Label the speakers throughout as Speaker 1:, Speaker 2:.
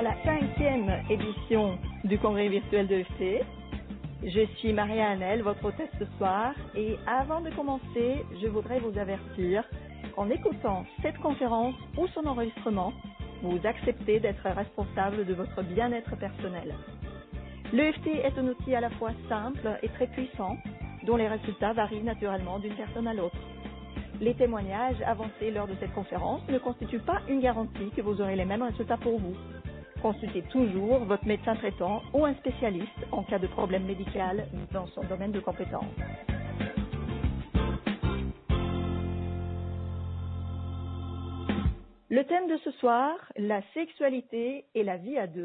Speaker 1: à la 5e édition du congrès virtuel de l'EFT. Je suis Maria Hanel, votre hôtesse ce soir, et avant de commencer, je voudrais vous avertir qu'en écoutant cette conférence ou son enregistrement, vous acceptez d'être responsable de votre bien-être personnel. L'EFT est un outil à la fois simple et très puissant, dont les résultats varient naturellement d'une personne à l'autre. Les témoignages avancés lors de cette conférence ne constituent pas une garantie que vous aurez les mêmes résultats pour vous. Consultez toujours votre médecin traitant ou un spécialiste en cas de problème médical dans son domaine de compétence. Le thème de ce soir, la sexualité et la vie à deux.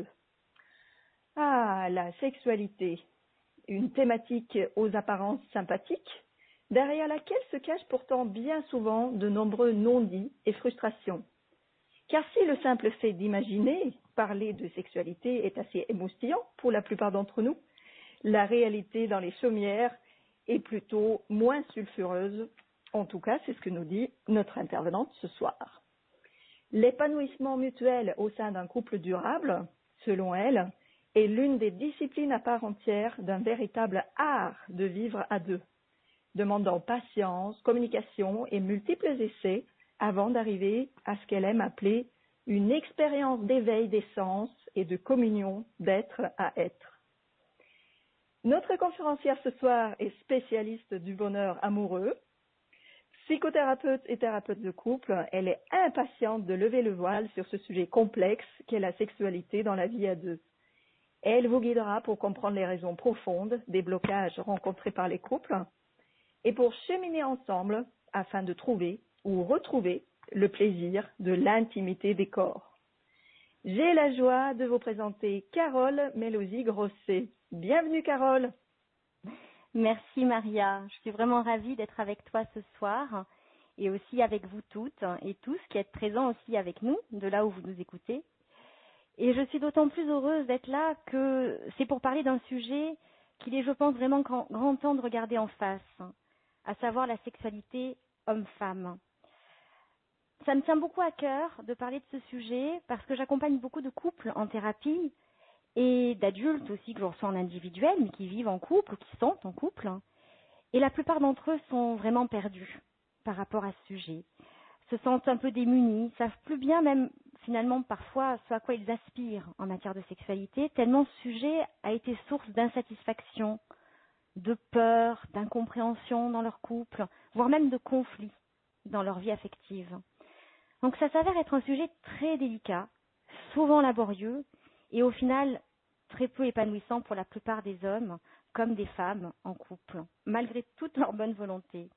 Speaker 1: Ah, la sexualité, une thématique aux apparences sympathiques, derrière laquelle se cachent pourtant bien souvent de nombreux non-dits et frustrations. Car si le simple fait d'imaginer parler de sexualité est assez émoustillant pour la plupart d'entre nous, la réalité dans les chaumières est plutôt moins sulfureuse. En tout cas, c'est ce que nous dit notre intervenante ce soir. L'épanouissement mutuel au sein d'un couple durable, selon elle, est l'une des disciplines à part entière d'un véritable art de vivre à deux, demandant patience, communication et multiples essais avant d'arriver à ce qu'elle aime appeler une expérience d'éveil des sens et de communion d'être à être. Notre conférencière ce soir est spécialiste du bonheur amoureux. Psychothérapeute et thérapeute de couple, elle est impatiente de lever le voile sur ce sujet complexe qu'est la sexualité dans la vie à deux. Elle vous guidera pour comprendre les raisons profondes des blocages rencontrés par les couples et pour cheminer ensemble afin de trouver ou retrouver le plaisir de l'intimité des corps. J'ai la joie de vous présenter Carole Mélosy-Grosset. Bienvenue Carole.
Speaker 2: Merci Maria, je suis vraiment ravie d'être avec toi ce soir et aussi avec vous toutes et tous qui êtes présents aussi avec nous, de là où vous nous écoutez. Et je suis d'autant plus heureuse d'être là que c'est pour parler d'un sujet qu'il est, je pense, vraiment grand temps de regarder en face, à savoir la sexualité homme-femme. Ça me tient beaucoup à cœur de parler de ce sujet parce que j'accompagne beaucoup de couples en thérapie et d'adultes aussi que je reçois en individuel, mais qui vivent en couple ou qui sont en couple. Et la plupart d'entre eux sont vraiment perdus par rapport à ce sujet, se sentent un peu démunis, savent plus bien même finalement parfois ce à quoi ils aspirent en matière de sexualité, tellement ce sujet a été source d'insatisfaction, de peur, d'incompréhension dans leur couple, voire même de conflits dans leur vie affective. Donc ça s'avère être un sujet très délicat, souvent laborieux et au final très peu épanouissant pour la plupart des hommes comme des femmes en couple, malgré toute leur bonne volonté.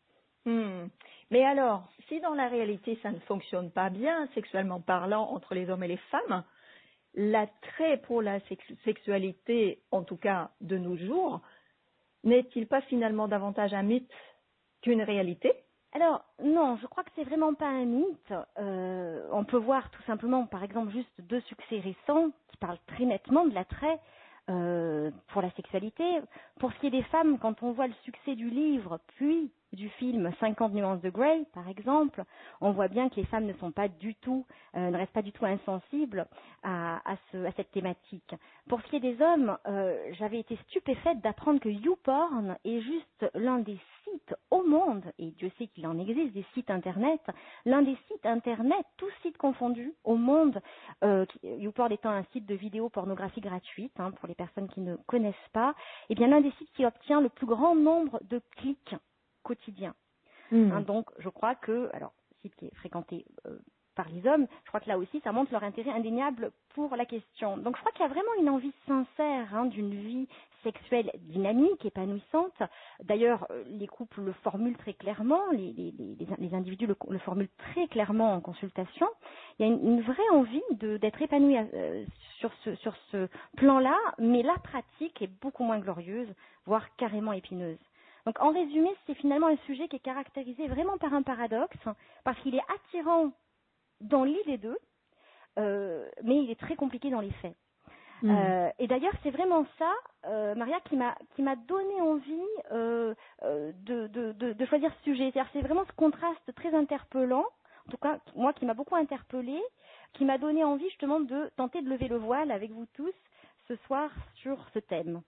Speaker 1: Mais alors, si dans la réalité ça ne fonctionne pas bien, sexuellement parlant, entre les hommes et les femmes, l'attrait pour la sexualité, en tout cas de nos jours, n'est-il pas finalement davantage un mythe qu'une réalité ?
Speaker 2: Alors, non, je crois que c'est vraiment pas un mythe. On peut voir tout simplement, par exemple, juste 2 succès récents qui parlent très nettement de l'attrait pour la sexualité. Pour ce qui est des femmes, quand on voit le succès du livre, puis du film 50 nuances de Grey, par exemple, on voit bien que les femmes ne restent pas du tout insensibles à cette thématique. Pour ce qui est des hommes, j'avais été stupéfaite d'apprendre que YouPorn est juste l'un des sites au monde, et Dieu sait qu'il en existe des sites internet, l'un des sites internet, tous sites confondus au monde, YouPorn étant un site de vidéo pornographie gratuite, pour les personnes qui ne connaissent pas, et bien l'un des sites qui obtient le plus grand nombre de clics quotidien. Donc, je crois que, alors, site qui est fréquenté par les hommes, je crois que là aussi, ça montre leur intérêt indéniable pour la question. Donc, je crois qu'il y a vraiment une envie sincère d'une vie sexuelle dynamique, épanouissante. D'ailleurs, les couples le formulent très clairement, les individus le formulent très clairement en consultation. Il y a une vraie envie d'être épanoui sur ce plan-là, mais la pratique est beaucoup moins glorieuse, voire carrément épineuse. Donc, en résumé, c'est finalement un sujet qui est caractérisé vraiment par un paradoxe, parce qu'il est attirant dans l'idée d'eux, mais il est très compliqué dans les faits. Et d'ailleurs, c'est vraiment ça, Maria, qui m'a donné envie de choisir ce sujet. C'est-à-dire, c'est vraiment ce contraste très interpellant en tout cas moi qui m'a beaucoup interpellée, qui m'a donné envie justement de tenter de lever le voile avec vous tous ce soir sur ce thème.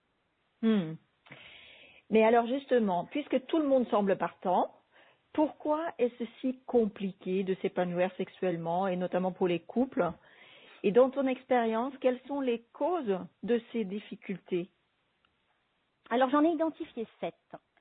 Speaker 1: Mais alors justement, puisque tout le monde semble partant, pourquoi est-ce si compliqué de s'épanouir sexuellement, et notamment pour les couples? Et dans ton expérience, quelles sont les causes de ces difficultés?
Speaker 2: Alors j'en ai identifié 7.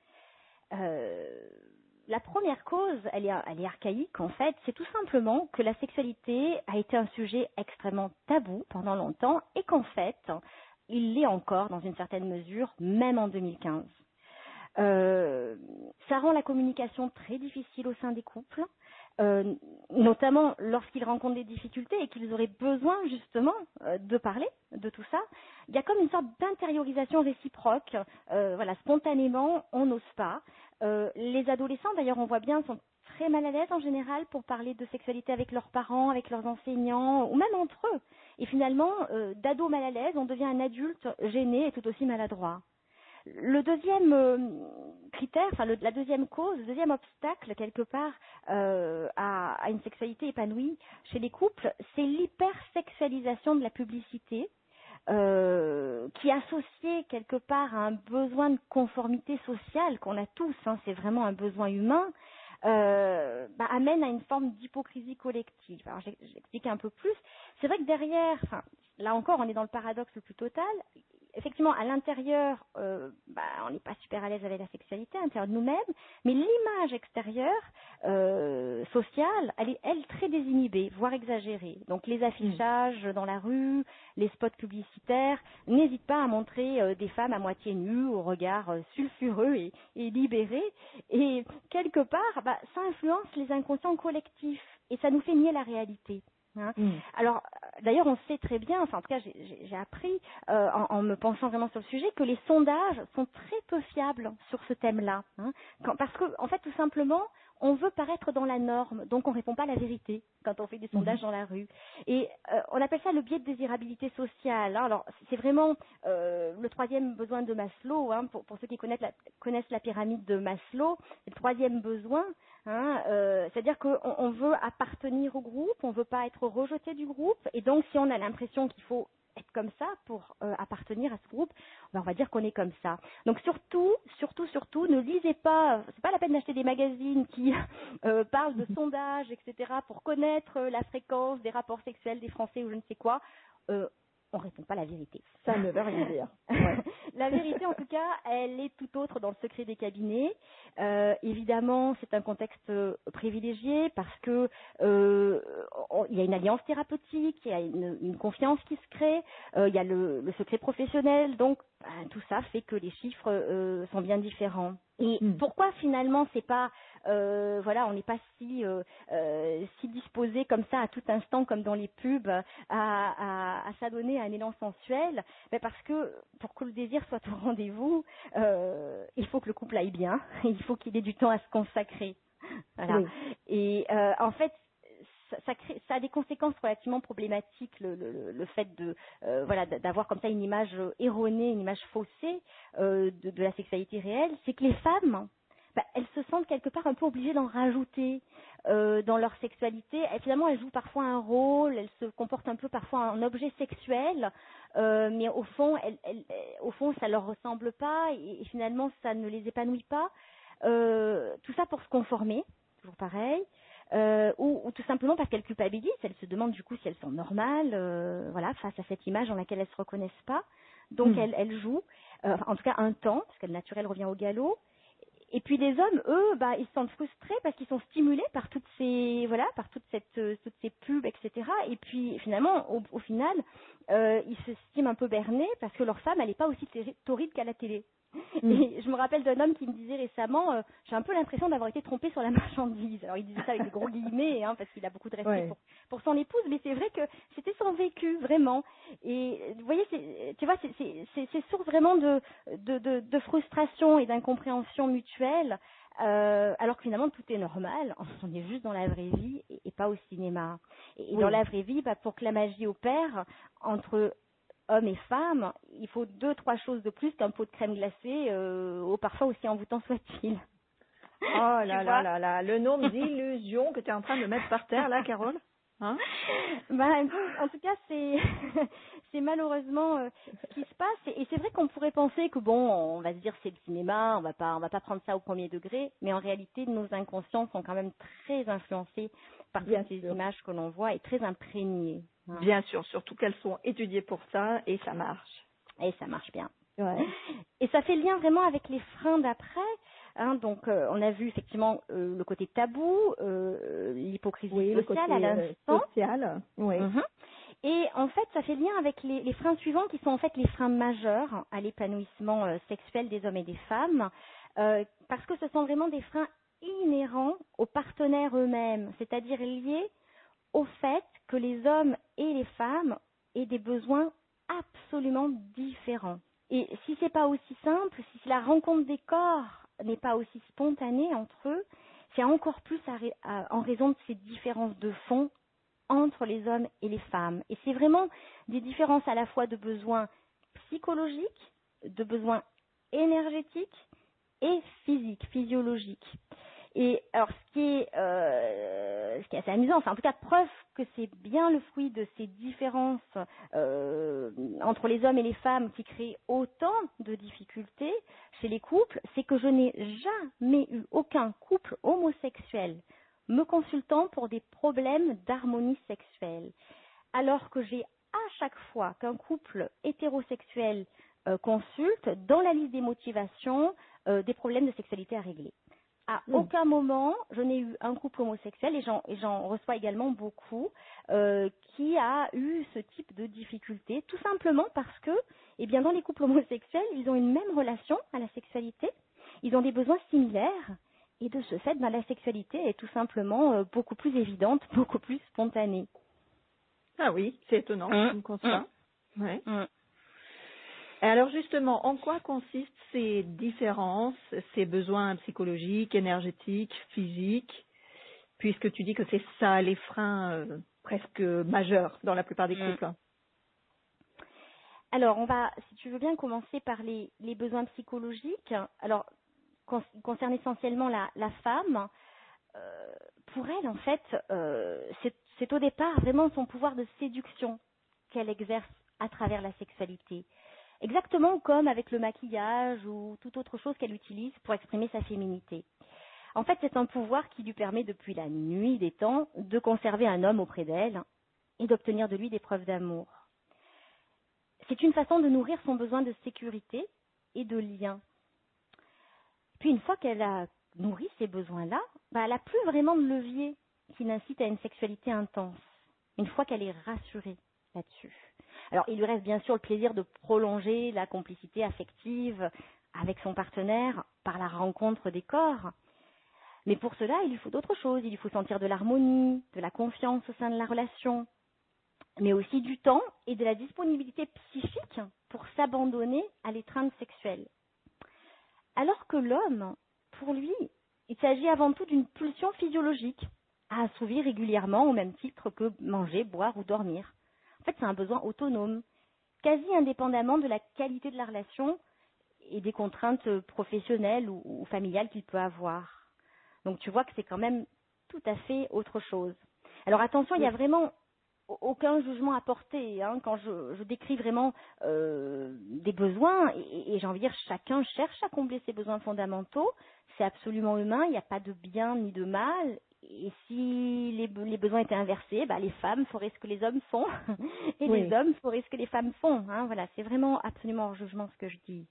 Speaker 2: La première cause, elle est archaïque en fait, c'est tout simplement que la sexualité a été un sujet extrêmement tabou pendant longtemps et qu'en fait, il l'est encore dans une certaine mesure, même en 2015. Ça rend la communication très difficile au sein des couples, notamment lorsqu'ils rencontrent des difficultés et qu'ils auraient besoin justement de parler de tout ça. Il y a comme une sorte d'intériorisation réciproque. Voilà, spontanément, on n'ose pas. Les adolescents, d'ailleurs, on voit bien, sont très mal à l'aise en général pour parler de sexualité avec leurs parents, avec leurs enseignants, ou même entre eux. Et finalement, d'ado mal à l'aise, on devient un adulte gêné et tout aussi maladroit. Le deuxième critère, enfin la deuxième cause, le deuxième obstacle quelque part à une sexualité épanouie chez les couples, c'est l'hypersexualisation de la publicité qui est associée quelque part à un besoin de conformité sociale qu'on a tous, c'est vraiment un besoin humain, amène à une forme d'hypocrisie collective. Alors j'explique un peu plus. C'est vrai que derrière, là encore on est dans le paradoxe le plus total. Effectivement, à l'intérieur, on n'est pas super à l'aise avec la sexualité, à l'intérieur de nous-mêmes, mais l'image extérieure, sociale, elle est, très désinhibée, voire exagérée. Donc, les affichages dans la rue, les spots publicitaires, n'hésitent pas à montrer des femmes à moitié nues, au regard sulfureux et libéré. Et quelque part, ça influence les inconscients collectifs et ça nous fait nier la réalité. Alors, d'ailleurs, on sait très bien, en tout cas, j'ai appris en me penchant vraiment sur le sujet que les sondages sont très peu fiables sur ce thème-là, parce que, en fait, tout simplement, on veut paraître dans la norme, donc on répond pas à la vérité quand on fait des sondages dans la rue. Et on appelle ça le biais de désirabilité sociale. Alors, c'est vraiment le troisième besoin de Maslow, pour ceux qui connaissent la pyramide de Maslow, le troisième besoin. C'est-à-dire qu'on veut appartenir au groupe, on ne veut pas être rejeté du groupe, et donc si on a l'impression qu'il faut être comme ça pour appartenir à ce groupe, on va dire qu'on est comme ça. Donc surtout, ne lisez pas, c'est pas la peine d'acheter des magazines qui parlent de sondages, etc., pour connaître la fréquence des rapports sexuels des Français ou je ne sais quoi. On ne répond pas la vérité.
Speaker 1: Ça ne veut rien dire.
Speaker 2: Ouais. La vérité, en tout cas, elle est tout autre dans le secret des cabinets. Évidemment, c'est un contexte privilégié parce que il y a une alliance thérapeutique, il y a une confiance qui se crée, il y a le secret professionnel. Donc, tout ça fait que les chiffres sont bien différents. Et pourquoi finalement c'est pas on n'est pas si disposé comme ça à tout instant comme dans les pubs à s'adonner à un élan sensuel? Parce que pour que le désir soit au rendez-vous, il faut que le couple aille bien, il faut qu'il ait du temps à se consacrer. Voilà. Oui. Et en fait, ça a des conséquences relativement problématiques, le fait d'avoir comme ça une image erronée, une image faussée de la sexualité réelle, c'est que les femmes, elles se sentent quelque part un peu obligées d'en rajouter dans leur sexualité. Et finalement, elles jouent parfois un rôle, elles se comportent un peu parfois en objet sexuel, mais au fond, ça leur ressemble pas et finalement, ça ne les épanouit pas. Tout ça pour se conformer, toujours pareil. Ou tout simplement parce qu'elles culpabilisent, elles se demandent du coup si elles sont normales, face à cette image dans laquelle elles se reconnaissent pas. Donc elles jouent, en tout cas un temps, parce que le naturel revient au galop. Et puis les hommes, eux, ils se sentent frustrés parce qu'ils sont stimulés par toutes ces pubs, etc. Et puis finalement, au final, ils se estiment un peu bernés parce que leur femme, elle n'est pas aussi torride qu'à la télé. Et je me rappelle d'un homme qui me disait récemment, j'ai un peu l'impression d'avoir été trompé sur la marchandise. Alors il disait ça avec des gros guillemets, parce qu'il a beaucoup de respect pour son épouse, mais c'est vrai que c'était son vécu vraiment. Et vous voyez, c'est source vraiment de frustration et d'incompréhension mutuelle, alors que finalement tout est normal. On est juste dans la vraie vie et pas au cinéma. Et dans la vraie vie, pour que la magie opère entre hommes et femmes, il faut 2-3 choses de plus qu'un pot de crème glacée, au parfum aussi envoûtant soit-il.
Speaker 1: Oh
Speaker 2: Tu
Speaker 1: là là
Speaker 2: vois?
Speaker 1: là là, le nombre d'illusions que tu es en train de mettre par terre là, Carole. Hein?
Speaker 2: Ben, en tout cas, c'est c'est malheureusement ce qui se passe. Et c'est vrai qu'on pourrait penser que bon, on va se dire c'est le cinéma, on va pas prendre ça au premier degré, mais en réalité, nos inconscients sont quand même très influencés par
Speaker 1: Bien
Speaker 2: toutes ces
Speaker 1: sûr.
Speaker 2: images que l'on voit et très imprégnés. Hein.
Speaker 1: Bien sûr, surtout qu'elles sont étudiées pour ça et ça marche.
Speaker 2: Et ça marche bien.
Speaker 1: Ouais.
Speaker 2: Et ça fait lien vraiment avec les freins d'après. Hein, donc, on a vu effectivement le côté tabou, l'hypocrisie
Speaker 1: Oui, le côté
Speaker 2: sociale à l'instant.
Speaker 1: social. Oui.
Speaker 2: Mhm. Et en fait, ça fait lien avec les freins suivants qui sont en fait les freins majeurs à l'épanouissement sexuel des hommes et des femmes, parce que ce sont vraiment des freins inhérents aux partenaires eux-mêmes, c'est-à-dire liés au fait que les hommes et les femmes aient des besoins absolument différents. Et si c'est pas aussi simple, si la rencontre des corps n'est pas aussi spontanée entre eux, c'est encore plus en raison de ces différences de fond entre les hommes et les femmes. Et c'est vraiment des différences à la fois de besoins psychologiques, de besoins énergétiques et physiques, physiologiques. Et alors, ce qui est assez amusant, enfin en tout cas preuve que c'est bien le fruit de ces différences entre les hommes et les femmes qui créent autant de difficultés chez les couples, c'est que je n'ai jamais eu aucun couple homosexuel me consultant pour des problèmes d'harmonie sexuelle, alors que j'ai à chaque fois qu'un couple hétérosexuel consulte, dans la liste des motivations, des problèmes de sexualité à régler. À aucun moment, je n'ai eu un couple homosexuel, et j'en reçois également beaucoup, qui a eu ce type de difficulté, tout simplement parce que, eh bien, dans les couples homosexuels, ils ont une même relation à la sexualité, ils ont des besoins similaires, et de ce fait, la sexualité est tout simplement beaucoup plus évidente, beaucoup plus spontanée.
Speaker 1: Ah oui, c'est étonnant comme constat. Ouais. Et alors justement, en quoi consistent ces différences, ces besoins psychologiques, énergétiques, physiques, puisque tu dis que c'est ça les freins presque majeurs dans la plupart des couples?
Speaker 2: Alors, on va, si tu veux bien, commencer par les besoins psychologiques. Alors, concerne essentiellement la femme. Pour elle, en fait, c'est au départ vraiment son pouvoir de séduction qu'elle exerce à travers la sexualité. Exactement comme avec le maquillage ou toute autre chose qu'elle utilise pour exprimer sa féminité. En fait, c'est un pouvoir qui lui permet depuis la nuit des temps de conserver un homme auprès d'elle et d'obtenir de lui des preuves d'amour. C'est une façon de nourrir son besoin de sécurité et de lien. Puis une fois qu'elle a nourri ces besoins-là, elle n'a plus vraiment de levier qui l'incite à une sexualité intense, une fois qu'elle est rassurée là-dessus. Alors il lui reste bien sûr le plaisir de prolonger la complicité affective avec son partenaire par la rencontre des corps. Mais pour cela, il lui faut d'autres choses. Il lui faut sentir de l'harmonie, de la confiance au sein de la relation, mais aussi du temps et de la disponibilité psychique pour s'abandonner à l'étreinte sexuelle. Alors que l'homme, pour lui, il s'agit avant tout d'une pulsion physiologique à assouvir régulièrement au même titre que manger, boire ou dormir. En fait, c'est un besoin autonome, quasi indépendamment de la qualité de la relation et des contraintes professionnelles ou familiales qu'il peut avoir. Donc tu vois que c'est quand même tout à fait autre chose. Alors attention, il n'y a vraiment aucun jugement à porter quand je décris vraiment des besoins et j'ai envie de dire chacun cherche à combler ses besoins fondamentaux. C'est absolument humain, il n'y a pas de bien ni de mal. Et si les besoins étaient inversés, les femmes feraient ce que les hommes font et les hommes feraient ce que les femmes font. Voilà, c'est vraiment absolument hors jugement ce que je dis.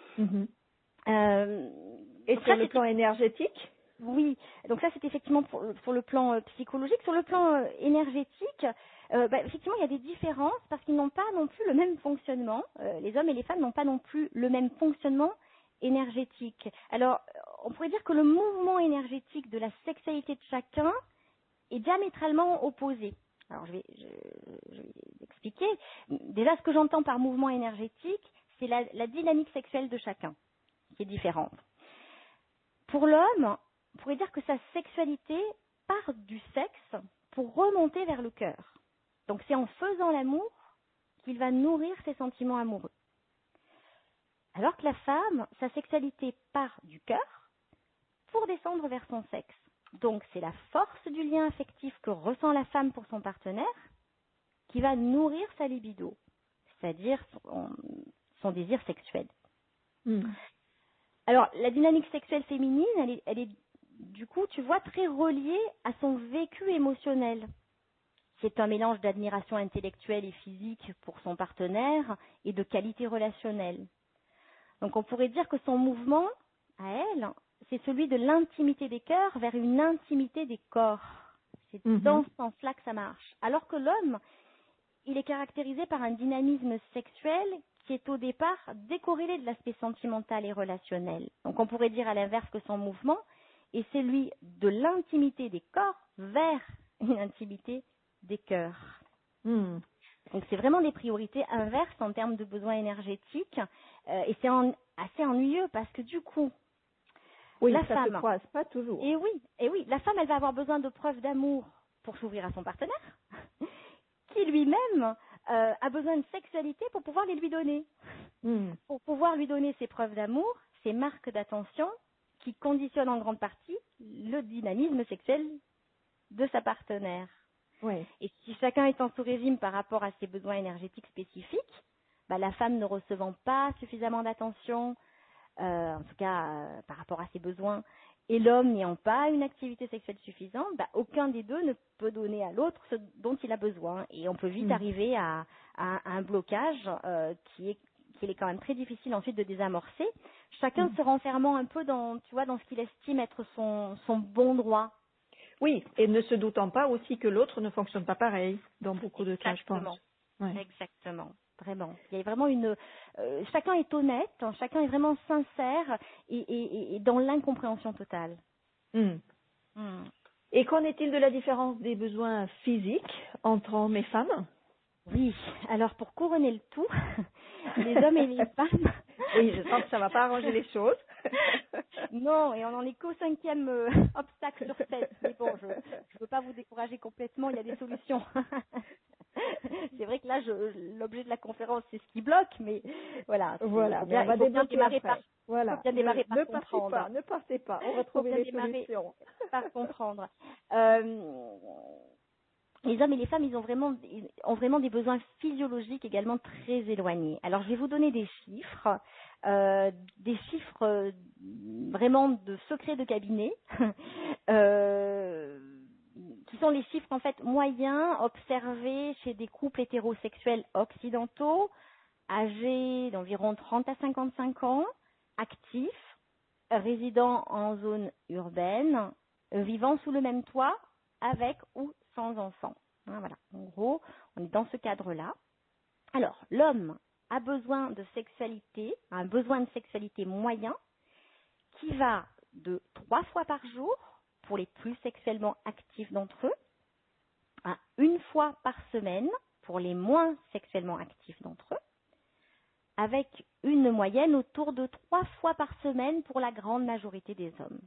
Speaker 1: Et sur le plan énergétique?
Speaker 2: Oui, donc ça c'est effectivement sur le plan psychologique. Sur le plan énergétique, effectivement il y a des différences parce qu'ils n'ont pas non plus le même fonctionnement. Les hommes et les femmes n'ont pas non plus le même fonctionnement énergétique. Alors on pourrait dire que le mouvement énergétique de la sexualité de chacun est diamétralement opposé. Alors je vais expliquer. Déjà ce que j'entends par mouvement énergétique, c'est la dynamique sexuelle de chacun qui est différente. Pour l'homme, on pourrait dire que sa sexualité part du sexe pour remonter vers le cœur. Donc c'est en faisant l'amour qu'il va nourrir ses sentiments amoureux. Alors que la femme, sa sexualité part du cœur pour descendre vers son sexe. Donc, c'est la force du lien affectif que ressent la femme pour son partenaire qui va nourrir sa libido, c'est-à-dire son désir sexuel. Alors, la dynamique sexuelle féminine, elle est du coup, tu vois, très reliée à son vécu émotionnel. C'est un mélange d'admiration intellectuelle et physique pour son partenaire et de qualité relationnelle. Donc, on pourrait dire que son mouvement, à elle, c'est celui de l'intimité des cœurs vers une intimité des corps. C'est dans ce sens-là que ça marche. Alors que l'homme, il est caractérisé par un dynamisme sexuel qui est au départ décorrélé de l'aspect sentimental et relationnel. Donc on pourrait dire à l'inverse que son mouvement est celui de l'intimité des corps vers une intimité des cœurs. Donc c'est vraiment des priorités inverses en termes de besoins énergétiques et c'est assez ennuyeux parce que du coup,
Speaker 1: oui,
Speaker 2: la
Speaker 1: ça
Speaker 2: femme,
Speaker 1: se croise pas toujours.
Speaker 2: Et oui, la femme, elle va avoir besoin de preuves d'amour pour s'ouvrir à son partenaire, qui lui-même a besoin de sexualité pour pouvoir les lui donner. Pour pouvoir lui donner ses preuves d'amour, ses marques d'attention, qui conditionnent en grande partie le dynamisme sexuel de sa partenaire.
Speaker 1: Oui.
Speaker 2: Et si chacun est en sous-régime par rapport à ses besoins énergétiques spécifiques, la femme ne recevant pas suffisamment d'attention, en tout cas par rapport à ses besoins, et l'homme n'ayant pas une activité sexuelle suffisante, aucun des deux ne peut donner à l'autre ce dont il a besoin. Et on peut vite arriver à un blocage qui est quand même très difficile ensuite de désamorcer. Chacun se renfermant un peu dans ce qu'il estime être son bon droit.
Speaker 1: Oui, et ne se doutant pas aussi que l'autre ne fonctionne pas pareil dans beaucoup de cas, je pense.
Speaker 2: Ouais. Exactement. Vraiment. Il y a vraiment chacun est honnête, chacun est vraiment sincère et dans l'incompréhension totale.
Speaker 1: Et qu'en est-il de la différence des besoins physiques entre hommes et femmes?
Speaker 2: Oui. Alors pour couronner le tout, les hommes et les femmes.
Speaker 1: Oui, je sens que ça ne va pas arranger les choses.
Speaker 2: Non, et on n'en est qu'au 5e obstacle sur 7. Mais bon, je ne veux pas vous décourager complètement, il y a des solutions. C'est vrai que là, l'objet de la conférence, c'est ce qui bloque, mais voilà.
Speaker 1: Voilà, mais on va débloquer après. Voilà.
Speaker 2: Faut bien démarrer par comprendre.
Speaker 1: Ne partez pas, on va trouver les solutions.
Speaker 2: Par comprendre. Les hommes et les femmes, ils ont vraiment des besoins physiologiques également très éloignés. Alors, je vais vous donner des chiffres vraiment de secret de cabinet, qui sont les chiffres en fait moyens observés chez des couples hétérosexuels occidentaux, âgés d'environ 30 à 55 ans, actifs, résidant en zone urbaine, vivant sous le même toit, avec ou sans enfants. Voilà. En gros, on est dans ce cadre-là. Alors, l'homme a besoin de sexualité, un besoin de sexualité moyen, qui va de 3 fois par jour pour les plus sexuellement actifs d'entre eux, à 1 fois par semaine pour les moins sexuellement actifs d'entre eux, avec une moyenne autour de 3 fois par semaine pour la grande majorité des hommes.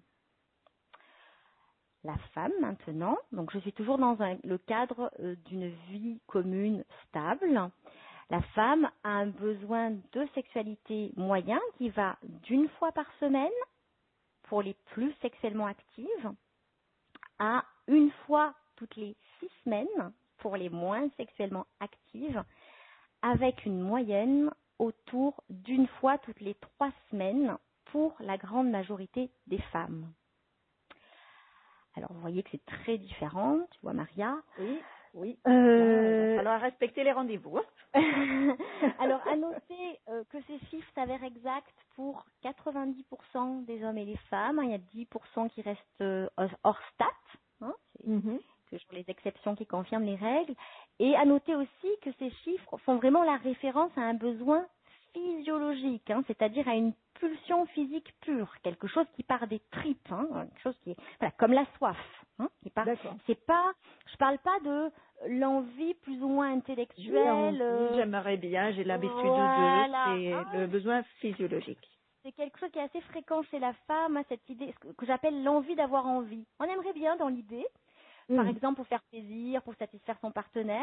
Speaker 2: La femme, maintenant, donc je suis toujours dans le cadre d'une vie commune stable. La femme a un besoin de sexualité moyen qui va d'1 fois par semaine pour les plus sexuellement actives à 1 fois toutes les 6 semaines pour les moins sexuellement actives, avec une moyenne autour d'1 fois toutes les 3 semaines pour la grande majorité des femmes. Alors, vous voyez que c'est très différent, tu vois, Maria.
Speaker 1: Oui. Il va falloir respecter les rendez-vous.
Speaker 2: Alors, à noter que ces chiffres s'avèrent exacts pour 90% des hommes et des femmes. Il y a 10% qui restent hors stats. C'est toujours les exceptions qui confirment les règles. Et à noter aussi que ces chiffres font vraiment la référence à un besoin physiologique, c'est-à-dire à une pulsion physique pure, quelque chose qui part des tripes, quelque chose qui est comme la soif. Qui part. Je parle pas de l'envie plus ou moins intellectuelle.
Speaker 1: J'aimerais bien, j'ai l'habitude de, c'est le besoin physiologique.
Speaker 2: C'est quelque chose qui est assez fréquent chez la femme, cette idée que j'appelle l'envie d'avoir envie. On aimerait bien dans l'idée, par exemple pour faire plaisir, pour satisfaire son partenaire,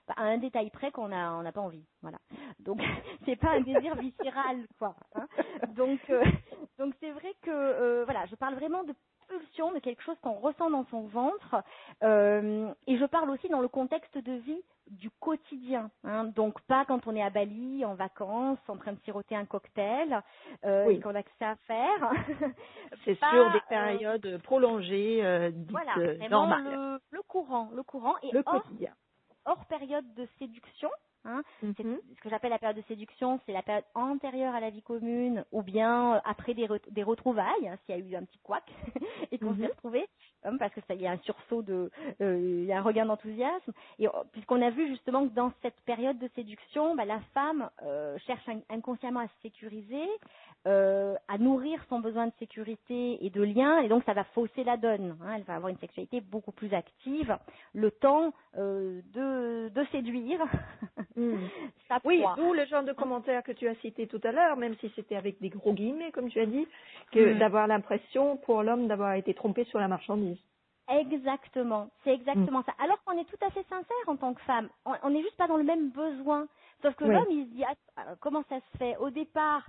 Speaker 2: à un détail près qu'on n'a pas envie. Voilà. Donc c'est pas un désir viscéral, quoi. Hein. Donc c'est vrai que voilà, je parle vraiment de pulsion, de quelque chose qu'on ressent dans son ventre, et je parle aussi dans le contexte de vie du quotidien, hein. Donc pas quand on est à Bali, en vacances, en train de siroter un cocktail, et qu'on a que ça à faire.
Speaker 1: C'est
Speaker 2: Pas,
Speaker 1: sur des périodes prolongées,
Speaker 2: voilà,
Speaker 1: dites
Speaker 2: vraiment
Speaker 1: normales.
Speaker 2: le courant, et
Speaker 1: Le quotidien.
Speaker 2: hors période de séduction. Hein, c'est
Speaker 1: Mhm.
Speaker 2: ce que j'appelle la période de séduction, c'est la période antérieure à la vie commune ou bien après des retrouvailles, hein, s'il y a eu un petit couac et qu'on s'est
Speaker 1: Mhm.
Speaker 2: retrouvés, parce que ça, il y a un sursaut il y a un regain d'enthousiasme. Et puisqu'on a vu justement que dans cette période de séduction, la femme cherche inconsciemment à se sécuriser, à nourrir son besoin de sécurité et de lien, et donc ça va fausser la donne. Hein, elle va avoir une sexualité beaucoup plus active, le temps de séduire
Speaker 1: Hmm.
Speaker 2: sa
Speaker 1: Oui,
Speaker 2: proie.
Speaker 1: d'où le genre de commentaire que tu as cité tout à l'heure, même si c'était avec des gros guillemets, comme tu as dit, que
Speaker 2: Hmm.
Speaker 1: d'avoir l'impression pour l'homme d'avoir été trompé sur la marchandise.
Speaker 2: Exactement, c'est
Speaker 1: Hmm.
Speaker 2: exactement ça. Alors qu'on est tout à fait sincère en tant que femme, on n'est juste pas dans le même besoin. Sauf que
Speaker 1: Oui,
Speaker 2: l'homme, il se dit, comment ça se fait? Au départ,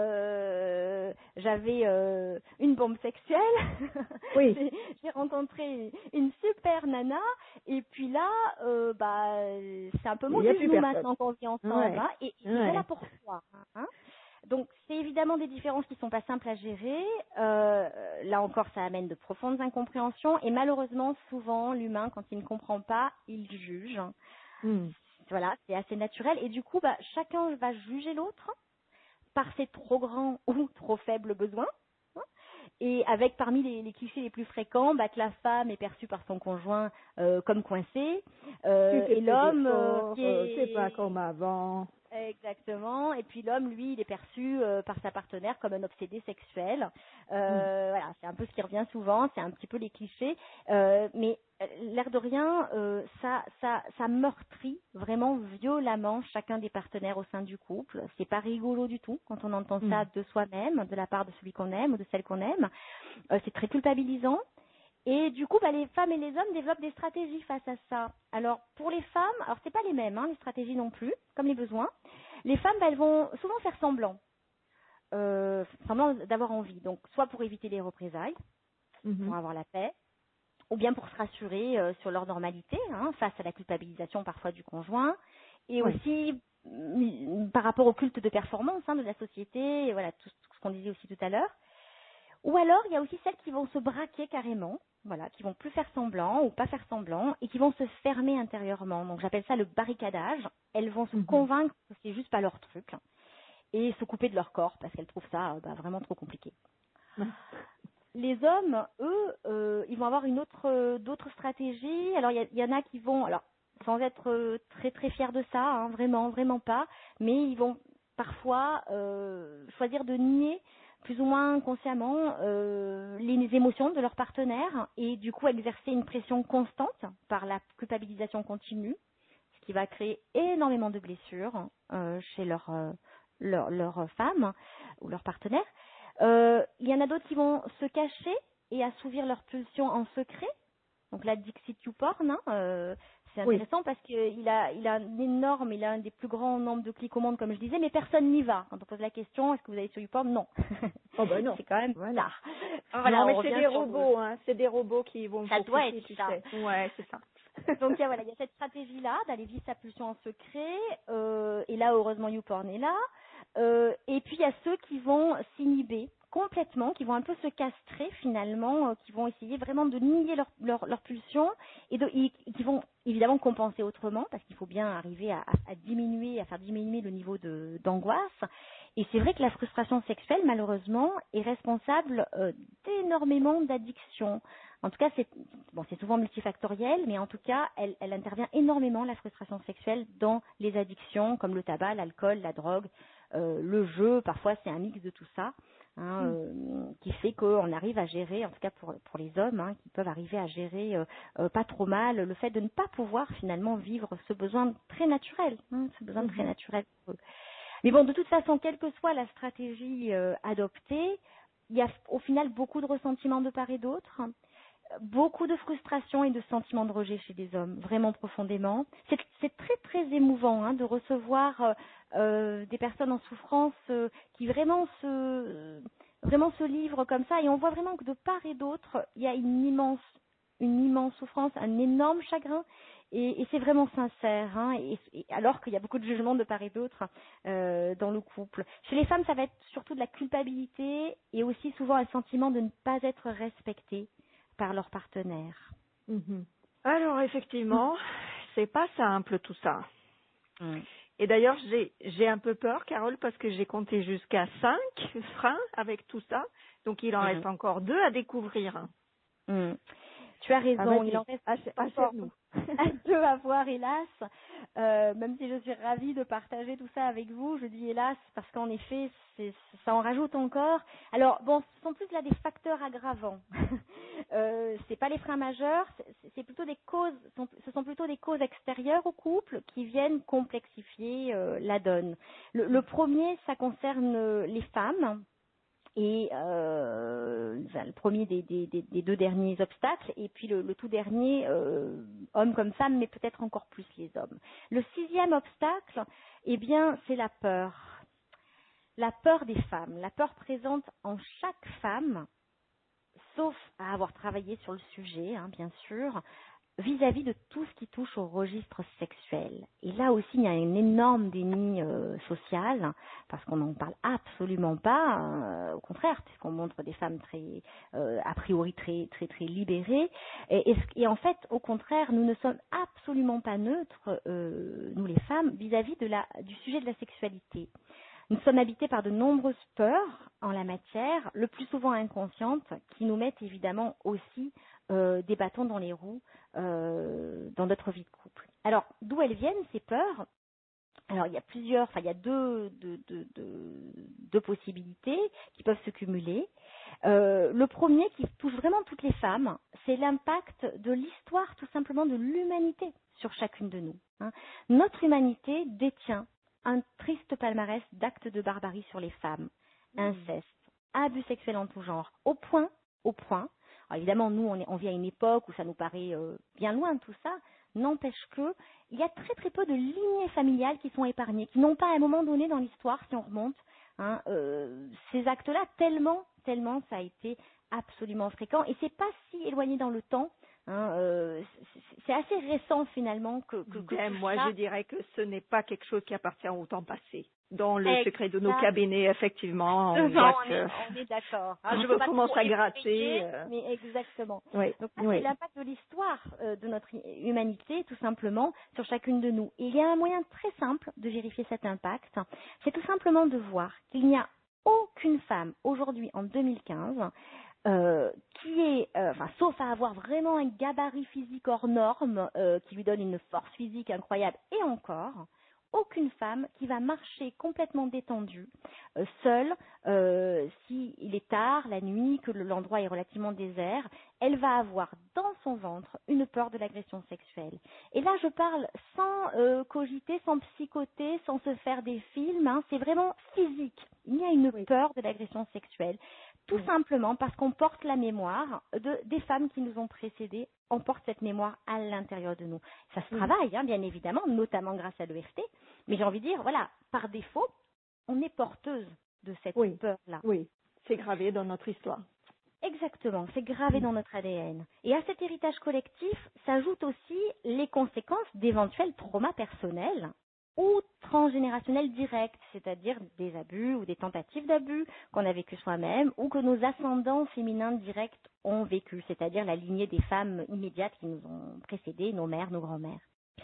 Speaker 2: j'avais une bombe sexuelle,
Speaker 1: oui,
Speaker 2: j'ai rencontré une super nana, et puis là, c'est un peu
Speaker 1: il
Speaker 2: mon
Speaker 1: n'y a plus
Speaker 2: nous
Speaker 1: personne.
Speaker 2: maintenant qu'on vit ensemble,
Speaker 1: Ouais,
Speaker 2: hein, et voilà
Speaker 1: ouais.
Speaker 2: pourquoi. Hein. Donc, c'est évidemment des différences qui sont pas simples à gérer. Là encore, ça amène de profondes incompréhensions. Et malheureusement, souvent, l'humain, quand il ne comprend pas, il juge.
Speaker 1: Hmm.
Speaker 2: Voilà, c'est assez naturel. Et du coup, chacun va juger l'autre par ses trop grands ou trop faibles besoins. Et avec parmi les clichés les plus fréquents, que la femme est perçue par son conjoint comme coincée,
Speaker 1: Tu fais
Speaker 2: et
Speaker 1: plus
Speaker 2: l'homme
Speaker 1: d'efforts,
Speaker 2: qui
Speaker 1: t'es pas
Speaker 2: est
Speaker 1: comme avant.
Speaker 2: exactement. Et puis l'homme, lui, il est perçu par sa partenaire comme un obsédé sexuel.
Speaker 1: Hmm.
Speaker 2: Voilà, c'est un peu ce qui revient souvent, c'est un petit peu les clichés. Mais l'air de rien, ça meurtrit vraiment violemment chacun des partenaires au sein du couple. C'est pas rigolo du tout quand on entend
Speaker 1: Hmm.
Speaker 2: ça de soi-même, de la part de celui qu'on aime ou de celle qu'on aime. C'est très culpabilisant. Et du coup, les femmes et les hommes développent des stratégies face à ça. Alors, pour les femmes, alors c'est pas les mêmes, hein, les stratégies non plus, comme les besoins. Les femmes, elles vont souvent faire semblant d'avoir envie. Donc, soit pour éviter les représailles, pour
Speaker 1: Mhm.
Speaker 2: avoir la paix, ou bien pour se rassurer sur leur normalité, hein, face à la culpabilisation parfois du conjoint, et
Speaker 1: Ouais.
Speaker 2: aussi par rapport au culte de performance de la société, et voilà, tout ce qu'on disait aussi tout à l'heure. Ou alors, il y a aussi celles qui vont se braquer carrément, voilà, qui vont plus faire semblant ou pas faire semblant et qui vont se fermer intérieurement. Donc, j'appelle ça le barricadage. Elles vont se
Speaker 1: Mhm.
Speaker 2: convaincre que c'est juste pas leur truc et se couper de leur corps parce qu'elles trouvent ça vraiment trop compliqué.
Speaker 1: Ouais.
Speaker 2: Les hommes, eux, ils vont avoir d'autres stratégies. Alors, il y en a qui vont, alors, sans être très très fiers de ça, hein, vraiment, vraiment pas, mais ils vont parfois choisir de nier plus ou moins consciemment les émotions de leur partenaire et du coup exercer une pression constante par la culpabilisation continue, ce qui va créer énormément de blessures chez leur femme ou leur partenaire. Il y en a d'autres qui vont se cacher et assouvir leurs pulsions en secret. Donc la Dixit YouPorn, c'est
Speaker 1: Oui.
Speaker 2: intéressant parce qu'il a un des plus grands nombres de clics au monde, comme je disais, mais personne n'y va. Quand on pose la question, est-ce que vous allez sur YouPorn? Non.
Speaker 1: Oh ben non.
Speaker 2: C'est quand même
Speaker 1: Voilà.
Speaker 2: tard.
Speaker 1: Non,
Speaker 2: Voilà, on
Speaker 1: mais c'est
Speaker 2: revient
Speaker 1: des
Speaker 2: sur
Speaker 1: robots, hein. C'est des robots qui vont
Speaker 2: ça
Speaker 1: pour
Speaker 2: doit être
Speaker 1: cliquer, tu
Speaker 2: ça.
Speaker 1: sais. Ouais, c'est ça.
Speaker 2: Donc il y a cette stratégie-là d'aller vivre sa pulsion en secret. Et là, heureusement, YouPorn est là. Et puis il y a ceux qui vont s'inhiber complètement, qui vont un peu se castrer finalement, qui vont essayer vraiment de nier leur pulsion et qui vont évidemment compenser autrement parce qu'il faut bien arriver à faire diminuer le niveau d'angoisse. Et c'est vrai que la frustration sexuelle, malheureusement, est responsable d'énormément d'addictions. En tout cas, c'est souvent multifactoriel, mais en tout cas, elle intervient énormément, la frustration sexuelle, dans les addictions comme le tabac, l'alcool, la drogue, le jeu. Parfois, c'est un mix de tout ça, qui fait qu'on arrive à gérer, en tout cas pour les hommes, qui peuvent arriver à gérer pas trop mal le fait de ne pas pouvoir finalement vivre ce besoin très naturel, ce besoin très naturel pour eux. Mais bon, de toute façon, quelle que soit la stratégie adoptée, il y a au final beaucoup de ressentiments de part et d'autre. beaucoup de frustration et de sentiments de rejet chez les hommes, vraiment profondément. C'est très très émouvant de recevoir des personnes en souffrance qui vraiment se livrent comme ça, et on voit vraiment que de part et d'autre, il y a une immense souffrance, un énorme chagrin, et c'est vraiment sincère, et alors qu'il y a beaucoup de jugements de part et d'autre dans le couple. Chez les femmes, ça va être surtout de la culpabilité et aussi souvent un sentiment de ne pas être respecté par leur partenaire.
Speaker 1: Mhm. Alors effectivement, c'est pas simple tout ça.
Speaker 2: Mm.
Speaker 1: Et d'ailleurs, j'ai un peu peur, Carole, parce que j'ai compté jusqu'à 5 freins avec tout ça. Donc il en reste encore 2 à découvrir.
Speaker 2: Mm. Tu as raison, il en reste encore
Speaker 1: nous.
Speaker 2: 2 à voir, hélas. Même si je suis ravie de partager tout ça avec vous, je dis hélas parce qu'en effet, ça en rajoute encore. Alors bon, ce sont plus là des facteurs aggravants. C'est pas les freins majeurs, c'est plutôt des causes. Ce sont plutôt des causes extérieures au couple qui viennent complexifier la donne. Le premier, ça concerne les femmes. Et le premier des 2 derniers obstacles, et puis le tout dernier, hommes comme femmes, mais peut-être encore plus les hommes. Le 6e obstacle, eh bien, c'est la peur. La peur des femmes, la peur présente en chaque femme, sauf à avoir travaillé sur le sujet, bien sûr, vis-à-vis de tout ce qui touche au registre sexuel. Et là aussi, il y a un énorme déni social, parce qu'on n'en parle absolument pas, au contraire, puisqu'on montre des femmes très, a priori très, très, très libérées. Et en fait, au contraire, nous ne sommes absolument pas neutres, nous les femmes, vis-à-vis du sujet de la sexualité. Nous sommes habités par de nombreuses peurs en la matière, le plus souvent inconscientes, qui nous mettent évidemment aussi des bâtons dans les roues dans notre vie de couple. Alors, d'où elles viennent ces peurs? Alors, il y a deux possibilités qui peuvent se cumuler. Le premier, qui touche vraiment toutes les femmes, c'est l'impact de l'histoire, tout simplement, de l'humanité sur chacune de nous. Notre humanité détient un triste palmarès d'actes de barbarie sur les femmes, inceste, abus sexuels en tout genre, au point. Alors évidemment, nous, on vit à une époque où ça nous paraît bien loin de tout ça. N'empêche que il y a très très peu de lignées familiales qui sont épargnées, qui n'ont pas à un moment donné dans l'histoire, si on remonte, ces actes-là, tellement ça a été absolument fréquent, et c'est pas si éloigné dans le temps. C'est assez récent finalement que
Speaker 1: moi,
Speaker 2: ça.
Speaker 1: Je dirais que ce n'est pas quelque chose qui appartient au temps passé. Dans le secret de nos cabinets, effectivement,
Speaker 2: on est d'accord.
Speaker 1: Je commence à gratter.
Speaker 2: Mais exactement.
Speaker 1: Oui,
Speaker 2: Donc c'est l'impact de l'histoire de notre humanité, tout simplement, sur chacune de nous. Et il y a un moyen très simple de vérifier cet impact. C'est tout simplement de voir qu'il n'y a aucune femme aujourd'hui en 2015 qui est, sauf à avoir vraiment un gabarit physique hors norme qui lui donne une force physique incroyable, et encore, aucune femme qui va marcher complètement détendue, seule, s'il est tard, la nuit, que l'endroit est relativement désert, elle va avoir dans son ventre une peur de l'agression sexuelle. Et là, je parle sans cogiter, sans psychoter, sans se faire des films, c'est vraiment physique. Il y a une peur de l'agression sexuelle. Tout simplement parce qu'on porte la mémoire des femmes qui nous ont précédées, on porte cette mémoire à l'intérieur de nous. Ça se travaille, bien évidemment, notamment grâce à l'EFT, mais j'ai envie de dire, voilà, par défaut, on est porteuse de cette peur-là.
Speaker 1: Oui, c'est gravé dans notre histoire.
Speaker 2: Exactement, c'est gravé dans notre ADN. Et à cet héritage collectif s'ajoutent aussi les conséquences d'éventuels traumas personnels ou transgénérationnels directs, c'est-à-dire des abus ou des tentatives d'abus qu'on a vécu soi-même ou que nos ascendants féminins directs ont vécu, c'est-à-dire la lignée des femmes immédiates qui nous ont précédées, nos mères, nos grands-mères.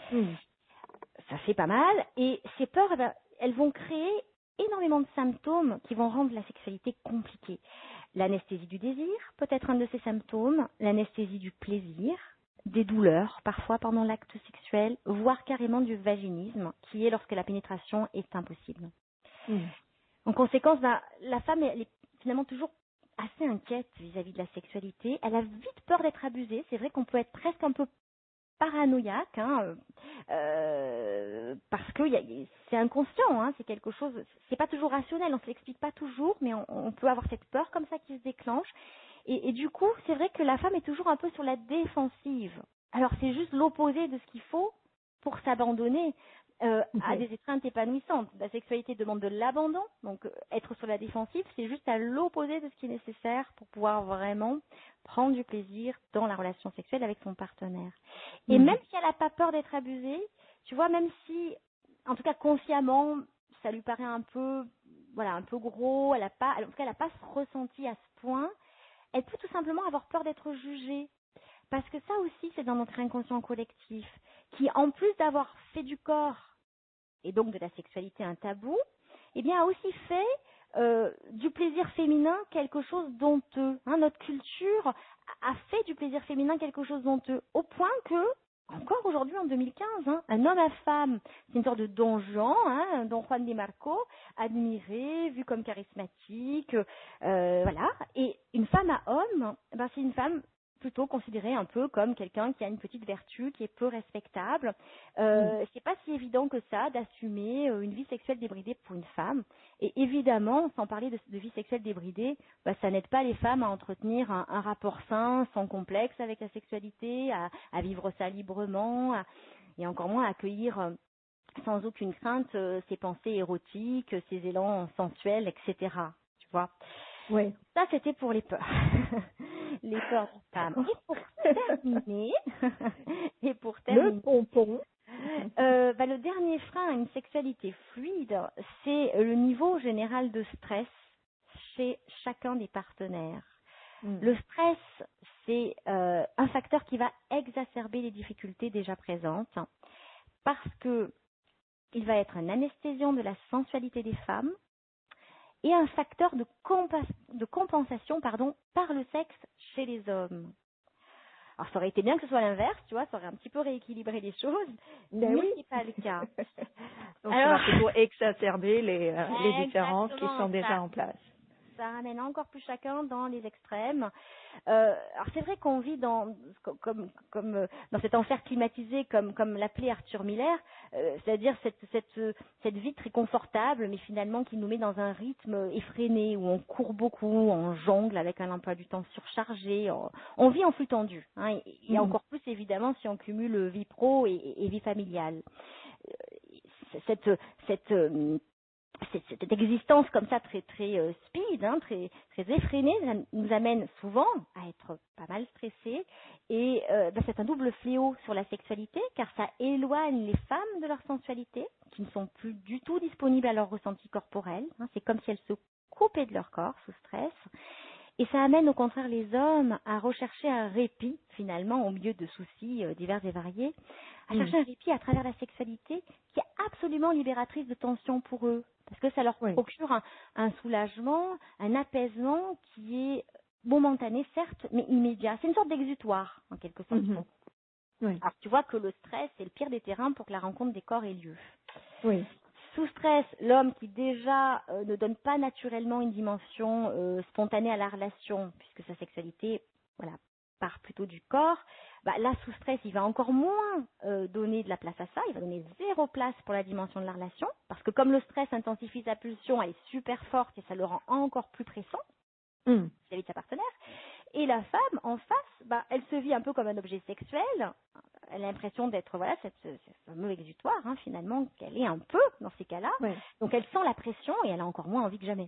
Speaker 2: Ça fait pas mal, et ces peurs, elles vont créer énormément de symptômes qui vont rendre la sexualité compliquée. L'anesthésie du désir peut être un de ces symptômes, l'anesthésie du plaisir, des douleurs parfois pendant l'acte sexuel, voire carrément du vaginisme, qui est lorsque la pénétration est impossible. En conséquence, la femme elle est finalement toujours assez inquiète vis-à-vis de la sexualité. Elle a vite peur d'être abusée. C'est vrai qu'on peut être presque un peu paranoïaque, parce que c'est inconscient, c'est quelque chose, c'est pas toujours rationnel, on se l'explique pas toujours, mais on peut avoir cette peur comme ça qui se déclenche. Et du coup, c'est vrai que la femme est toujours un peu sur la défensive. Alors, c'est juste l'opposé de ce qu'il faut pour s'abandonner à des étreintes épanouissantes. La sexualité demande de l'abandon, donc être sur la défensive, c'est juste à l'opposé de ce qui est nécessaire pour pouvoir vraiment prendre du plaisir dans la relation sexuelle avec son partenaire. Et même si elle n'a pas peur d'être abusée, tu vois, même si, en tout cas consciemment, ça lui paraît un peu, voilà, un peu gros, en tout cas, elle n'a pas ressenti à ce point, elle peut tout simplement avoir peur d'être jugée. Parce que ça aussi, c'est dans notre inconscient collectif, qui, en plus d'avoir fait du corps et donc de la sexualité un tabou, eh bien, a aussi fait du plaisir féminin quelque chose d'honteux. Hein, notre culture a fait du plaisir féminin quelque chose d'honteux, au point que, encore aujourd'hui en 2015, un homme à femme, c'est une sorte de don Juan, don Juan de Marco, admiré, vu comme charismatique, voilà. Et une femme à homme, ben, c'est une femme plutôt considérée un peu comme quelqu'un qui a une petite vertu, qui est peu respectable. C'est pas si évident que ça d'assumer une vie sexuelle débridée pour une femme. Et évidemment, sans parler de vie sexuelle débridée, bah, ça n'aide pas les femmes à entretenir un rapport sain, sans complexe avec la sexualité, à vivre ça librement, et encore moins à accueillir sans aucune crainte ses pensées érotiques, ses élans sensuels, etc. Tu vois.
Speaker 1: Oui.
Speaker 2: Ça, c'était pour les peurs. Les peurs de femmes. Et pour terminer,
Speaker 1: Le pompon.
Speaker 2: le dernier frein à une sexualité fluide, c'est le niveau général de stress chez chacun des partenaires. Le stress, c'est un facteur qui va exacerber les difficultés déjà présentes parce que il va être un anesthésiant de la sensualité des femmes et un facteur de compensation par le sexe chez les hommes. Alors, ça aurait été bien que ce soit l'inverse, tu vois, ça aurait un petit peu rééquilibré les choses, mais
Speaker 1: oui.
Speaker 2: c'est pas le cas.
Speaker 1: Donc, ça va plutôt exacerber les différences qui sont déjà en place.
Speaker 2: Ça ramène encore plus chacun dans les extrêmes. Alors c'est vrai qu'on vit comme dans cet enfer climatisé, comme l'appelait Arthur Miller, c'est-à-dire cette vie très confortable, mais finalement qui nous met dans un rythme effréné où on court beaucoup, on jongle avec un emploi du temps surchargé, on vit en flux tendu. Et encore plus évidemment si on cumule vie pro et vie familiale. Cette existence comme ça très speed, très effrénée, ça nous amène souvent à être pas mal stressés et c'est un double fléau sur la sexualité car ça éloigne les femmes de leur sensualité qui ne sont plus du tout disponibles à leur ressenti corporel. C'est comme si elles se coupaient de leur corps sous stress. Et ça amène au contraire les hommes à rechercher un répit, finalement, au milieu de soucis divers et variés, à chercher un répit à travers la sexualité qui est absolument libératrice de tension pour eux. Parce que ça leur procure un soulagement, un apaisement qui est momentané, certes, mais immédiat. C'est une sorte d'exutoire, en quelque sorte.
Speaker 1: Oui.
Speaker 2: Alors, tu vois que le stress est le pire des terrains pour que la rencontre des corps ait lieu.
Speaker 1: Oui.
Speaker 2: Sous stress, l'homme qui déjà ne donne pas naturellement une dimension spontanée à la relation, puisque sa sexualité part plutôt du corps, là, sous stress, il va encore moins donner de la place à ça, il va donner 0 place pour la dimension de la relation, parce que comme le stress intensifie sa pulsion, elle est super forte et ça le rend encore plus pressant vis-à-vis de sa partenaire. Et la femme, en face, elle se vit un peu comme un objet sexuel. Elle a l'impression d'être ce fameux exutoire, finalement, qu'elle est un peu dans ces cas-là.
Speaker 1: Oui.
Speaker 2: Donc elle sent la pression et elle a encore moins envie que jamais.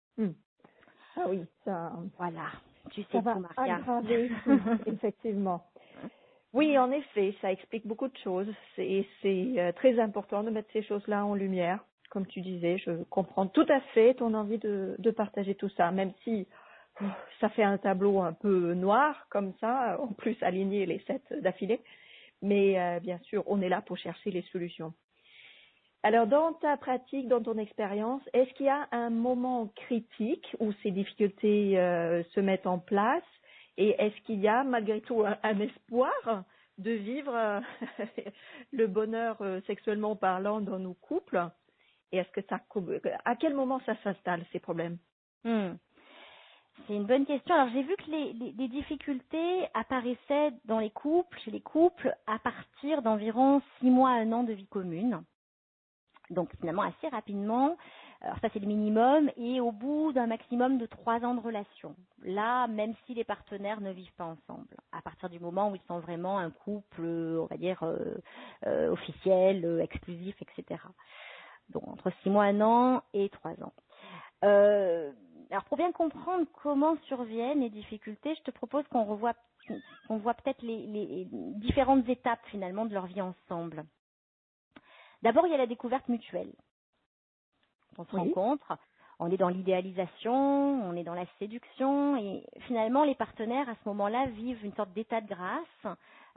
Speaker 1: Ah oui, ça.
Speaker 2: Voilà, tu sais
Speaker 1: ça va
Speaker 2: tout, Maria.
Speaker 1: aggraver tout, effectivement. Oui, en effet, ça explique beaucoup de choses. C'est très important de mettre ces choses-là en lumière. Comme tu disais, je comprends tout à fait ton envie de partager tout ça, même si ça fait un tableau un peu noir comme ça, en plus aligner les 7 d'affilée. Mais bien sûr, on est là pour chercher les solutions. Alors, dans ta pratique, dans ton expérience, est-ce qu'il y a un moment critique où ces difficultés se mettent en place? Et est-ce qu'il y a malgré tout un espoir de vivre le bonheur sexuellement parlant dans nos couples? Et est-ce que à quel moment ça s'installe, ces problèmes?
Speaker 2: C'est une bonne question. Alors, j'ai vu que les difficultés apparaissaient dans les couples, chez les couples, à partir d'environ 6 mois à 1 an de vie commune. Donc, finalement, assez rapidement. Alors ça, c'est le minimum. Et au bout d'un maximum de 3 ans de relation. Là, même si les partenaires ne vivent pas ensemble. À partir du moment où ils sont vraiment un couple, on va dire, officiel, exclusif, etc. Donc, entre 6 mois, 1 an et 3 ans. Alors, pour bien comprendre comment surviennent les difficultés, je te propose qu'on voit peut-être les différentes étapes, finalement, de leur vie ensemble. D'abord, il y a la découverte mutuelle. On se rencontre, on est dans l'idéalisation, on est dans la séduction, et finalement, les partenaires, à ce moment-là, vivent une sorte d'état de grâce,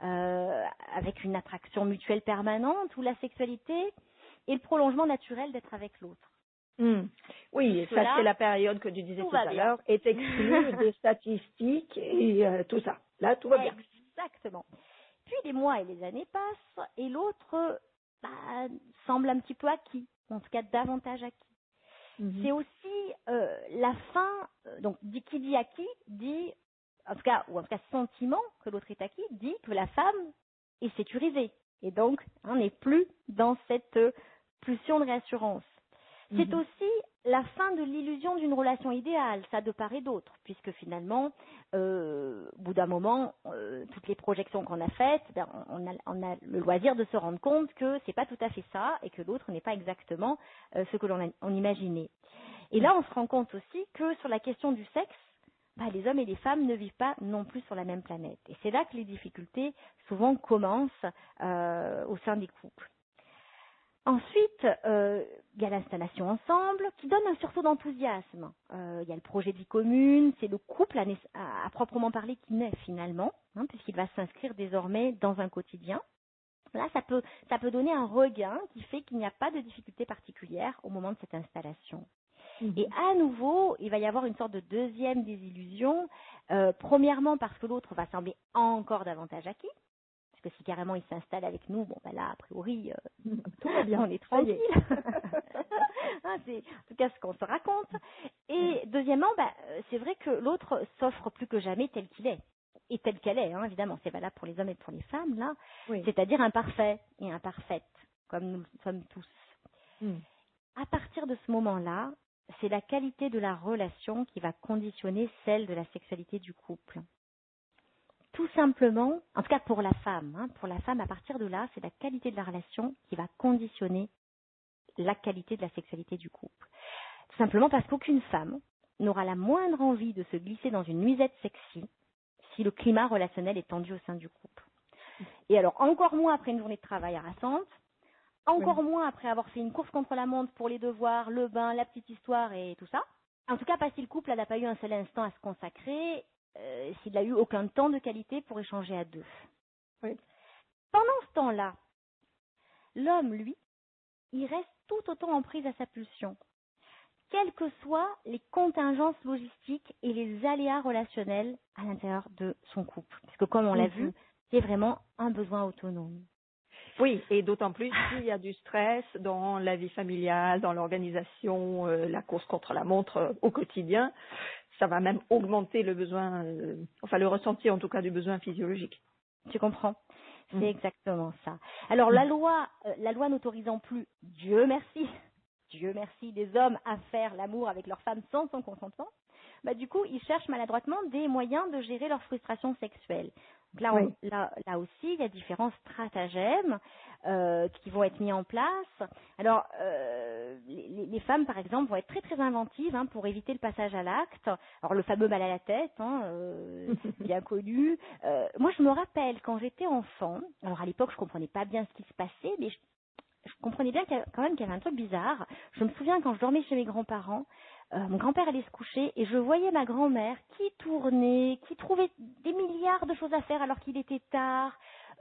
Speaker 2: avec une attraction mutuelle permanente, où la sexualité est le prolongement naturel d'être avec l'autre.
Speaker 1: Oui, ça c'est la période que tu disais tout à l'heure, est exclue des statistiques et tout ça. Là, tout va bien.
Speaker 2: Exactement. Puis les mois et les années passent et l'autre semble un petit peu acquis, en tout cas davantage acquis. C'est aussi la fin, donc qui dit acquis, dit, en tout cas sentiment que l'autre est acquis, dit que la femme est sécurisée. Et donc, on n'est plus dans cette pulsion de réassurance. C'est aussi la fin de l'illusion d'une relation idéale, ça de part et d'autre, puisque finalement, au bout d'un moment, toutes les projections qu'on a faites, on a le loisir de se rendre compte que c'est pas tout à fait ça et que l'autre n'est pas exactement ce que on imaginait. Et là, on se rend compte aussi que sur la question du sexe, les hommes et les femmes ne vivent pas non plus sur la même planète. Et c'est là que les difficultés souvent commencent au sein des couples. Ensuite, il y a l'installation ensemble qui donne un sursaut d'enthousiasme. Il y a le projet de vie commune, c'est le couple à proprement parler qui naît finalement, puisqu'il va s'inscrire désormais dans un quotidien. Là, ça peut donner un regain qui fait qu'il n'y a pas de difficulté particulière au moment de cette installation. Et à nouveau, il va y avoir une sorte de deuxième désillusion, premièrement parce que l'autre va sembler encore davantage acquis. Parce que si carrément il s'installe avec nous, là, a priori,
Speaker 1: tout va bien,
Speaker 2: on est tranquille. C'est en tout cas ce qu'on se raconte. Et deuxièmement, c'est vrai que l'autre s'offre plus que jamais tel qu'il est. Et tel qu'elle est, évidemment, c'est valable pour les hommes et pour les femmes, là. C'est-à-dire imparfait et imparfaite, comme nous le sommes tous. À partir de ce moment-là, c'est la qualité de la relation qui va conditionner celle de la sexualité du couple. Tout simplement, en tout cas pour la femme, à partir de là, c'est la qualité de la relation qui va conditionner la qualité de la sexualité du couple. Tout simplement parce qu'aucune femme n'aura la moindre envie de se glisser dans une nuisette sexy si le climat relationnel est tendu au sein du couple. Et alors, encore moins après une journée de travail harassante, encore moins après avoir fait une course contre la montre pour les devoirs, le bain, la petite histoire et tout ça. En tout cas, pas si le couple n'a pas eu un seul instant à se consacrer, s'il n'a eu aucun temps de qualité pour échanger à deux. Pendant ce temps-là, l'homme, lui, il reste tout autant en prise à sa pulsion, quelles que soient les contingences logistiques et les aléas relationnels à l'intérieur de son couple. Parce que comme on l'a vu, c'est vraiment un besoin autonome.
Speaker 1: Oui, et d'autant plus s'il y a du stress dans la vie familiale, dans l'organisation, la course contre la montre au quotidien, ça va même augmenter le besoin, le ressenti en tout cas du besoin physiologique.
Speaker 2: Tu comprends ? C'est exactement ça. Alors la loi n'autorisant plus, Dieu merci, des hommes à faire l'amour avec leur femme sans son consentement, du coup, ils cherchent maladroitement des moyens de gérer leur frustration sexuelle. Donc là aussi, il y a différents stratagèmes qui vont être mis en place. Alors, les femmes, par exemple, vont être très très inventives pour éviter le passage à l'acte. Alors, le fameux mal à la tête, bien connu. Moi, je me rappelle quand j'étais enfant. Alors, à l'époque, je comprenais pas bien ce qui se passait, mais je comprenais bien qu'il y avait un truc bizarre. Je me souviens quand je dormais chez mes grands-parents, mon grand-père allait se coucher et je voyais ma grand-mère qui tournait, qui trouvait des milliards de choses à faire alors qu'il était tard,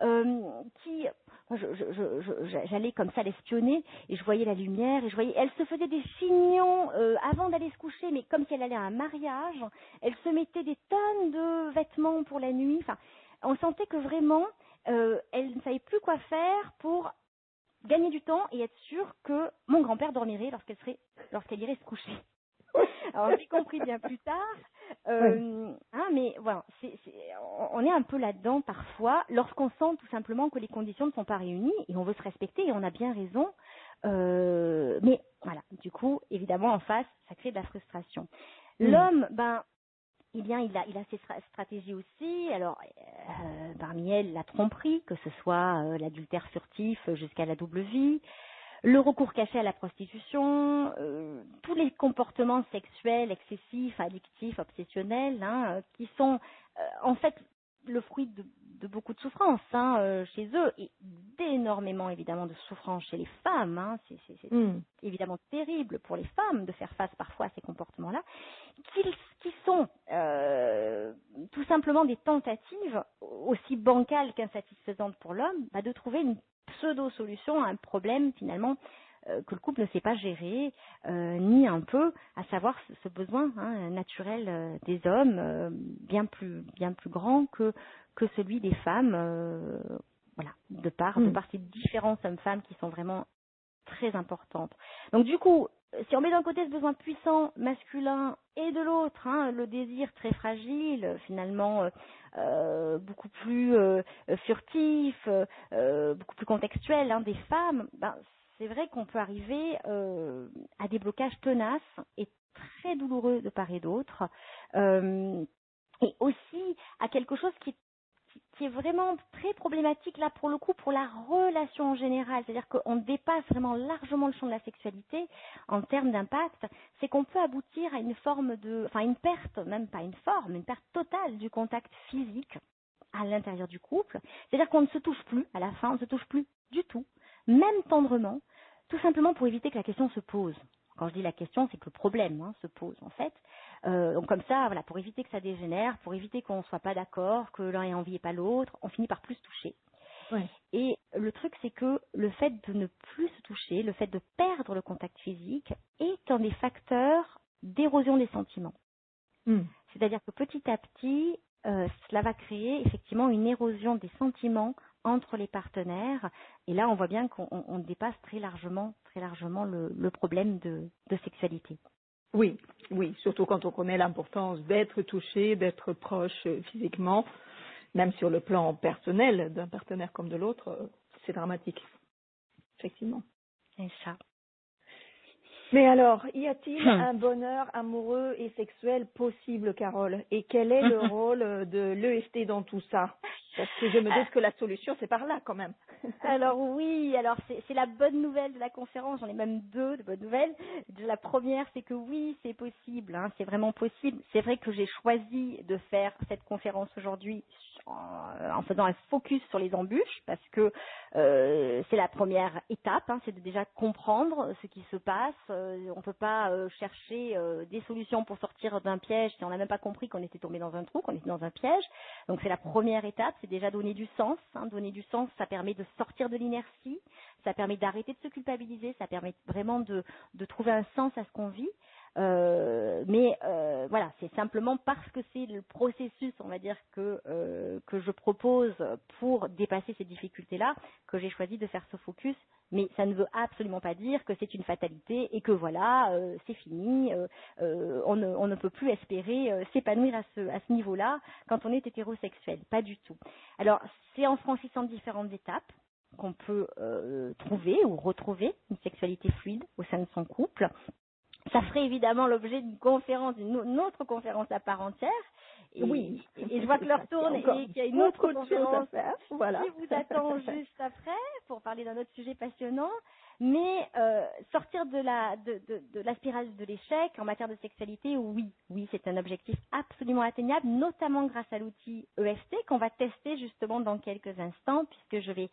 Speaker 2: j'allais comme ça l'espionner et je voyais la lumière et elle se faisait des chignons avant d'aller se coucher, mais comme si elle allait à un mariage, elle se mettait des tonnes de vêtements pour la nuit. Enfin, on sentait que vraiment, elle ne savait plus quoi faire pour gagner du temps et être sûre que mon grand-père dormirait lorsqu'elle irait se coucher. Alors j'ai compris bien plus tard, mais voilà, on est un peu là-dedans parfois lorsqu'on sent tout simplement que les conditions ne sont pas réunies et on veut se respecter et on a bien raison. Mais voilà, du coup, évidemment, en face, ça crée de la frustration. L'homme, eh bien, il a ses stratégies aussi. Alors, parmi elles, la tromperie, que ce soit l'adultère furtif jusqu'à la double vie, le recours caché à la prostitution, tous les comportements sexuels excessifs, addictifs, obsessionnels, qui sont en fait le fruit de beaucoup de souffrances chez eux et d'énormément évidemment de souffrances chez les femmes. C'est évidemment terrible pour les femmes de faire face parfois à ces comportements-là, qui sont tout simplement des tentatives aussi bancales qu'insatisfaisantes pour l'homme, de trouver une pseudo-solution à un problème finalement que le couple ne sait pas gérer, ni un peu, à savoir ce besoin naturel des hommes, bien plus grand que celui des femmes, voilà, de par ces différences hommes-femmes qui sont vraiment très importantes. Donc du coup, si on met d'un côté ce besoin puissant masculin et de l'autre le désir très fragile, finalement beaucoup plus furtif, beaucoup plus contextuel des femmes, c'est vrai qu'on peut arriver à des blocages tenaces et très douloureux de part et d'autre, et aussi à quelque chose qui est vraiment très problématique là pour le coup pour la relation en général, c'est-à-dire qu'on dépasse vraiment largement le champ de la sexualité en termes d'impact, c'est qu'on peut aboutir à une forme une perte, même pas une forme, une perte totale du contact physique à l'intérieur du couple, c'est-à-dire qu'on ne se touche plus, à la fin on ne se touche plus du tout, même tendrement, tout simplement pour éviter que la question se pose. Quand je dis la question, c'est que le problème se pose en fait. Donc comme ça, voilà, pour éviter que ça dégénère, pour éviter qu'on ne soit pas d'accord, que l'un ait envie et pas l'autre, on finit par plus se toucher.
Speaker 1: Ouais.
Speaker 2: Et le truc, c'est que le fait de ne plus se toucher, le fait de perdre le contact physique, est un des facteurs d'érosion des sentiments. C'est-à-dire que petit à petit, cela va créer effectivement une érosion des sentiments entre les partenaires. Et là, on voit bien qu'on dépasse très largement le problème de sexualité.
Speaker 1: Oui, surtout quand on connaît l'importance d'être touché, d'être proche physiquement, même sur le plan personnel d'un partenaire comme de l'autre, c'est dramatique, effectivement.
Speaker 2: C'est ça.
Speaker 1: Mais alors, y a-t-il un bonheur amoureux et sexuel possible, Carole? Et quel est le rôle de l'EFT dans tout ça? Parce que je me doute que la solution, c'est par là quand même.
Speaker 2: Alors oui, c'est la bonne nouvelle de la conférence, j'en ai même deux de bonnes nouvelles. La première, c'est que oui, c'est possible, c'est vraiment possible. C'est vrai que j'ai choisi de faire cette conférence aujourd'hui en faisant un focus sur les embûches, parce que c'est la première étape, c'est de déjà comprendre ce qui se passe. On ne peut pas chercher des solutions pour sortir d'un piège si on n'a même pas compris qu'on était tombé dans un trou, qu'on était dans un piège. Donc c'est la première étape, c'est déjà donner du sens. Donner du sens, ça permet de sortir de l'inertie, ça permet d'arrêter de se culpabiliser, ça permet vraiment de trouver un sens à ce qu'on vit. Mais voilà, c'est simplement parce que c'est le processus, on va dire, que je propose pour dépasser ces difficultés-là, que j'ai choisi de faire ce focus. Mais ça ne veut absolument pas dire que c'est une fatalité et que voilà, c'est fini, on ne peut plus espérer s'épanouir à ce niveau-là quand on est hétérosexuel. Pas du tout. Alors, c'est en franchissant différentes étapes qu'on peut trouver ou retrouver une sexualité fluide au sein de son couple. Ça ferait évidemment l'objet d'une conférence, d'une autre conférence à part entière. Et,
Speaker 1: oui.
Speaker 2: Et je vois que l'heure tourne et qu'il y a une autre conférence
Speaker 1: à faire. Voilà.
Speaker 2: qui vous attend juste après pour parler d'un autre sujet passionnant. Mais sortir de la spirale de l'échec en matière de sexualité, oui, c'est un objectif absolument atteignable, notamment grâce à l'outil EFT qu'on va tester justement dans quelques instants, puisque je vais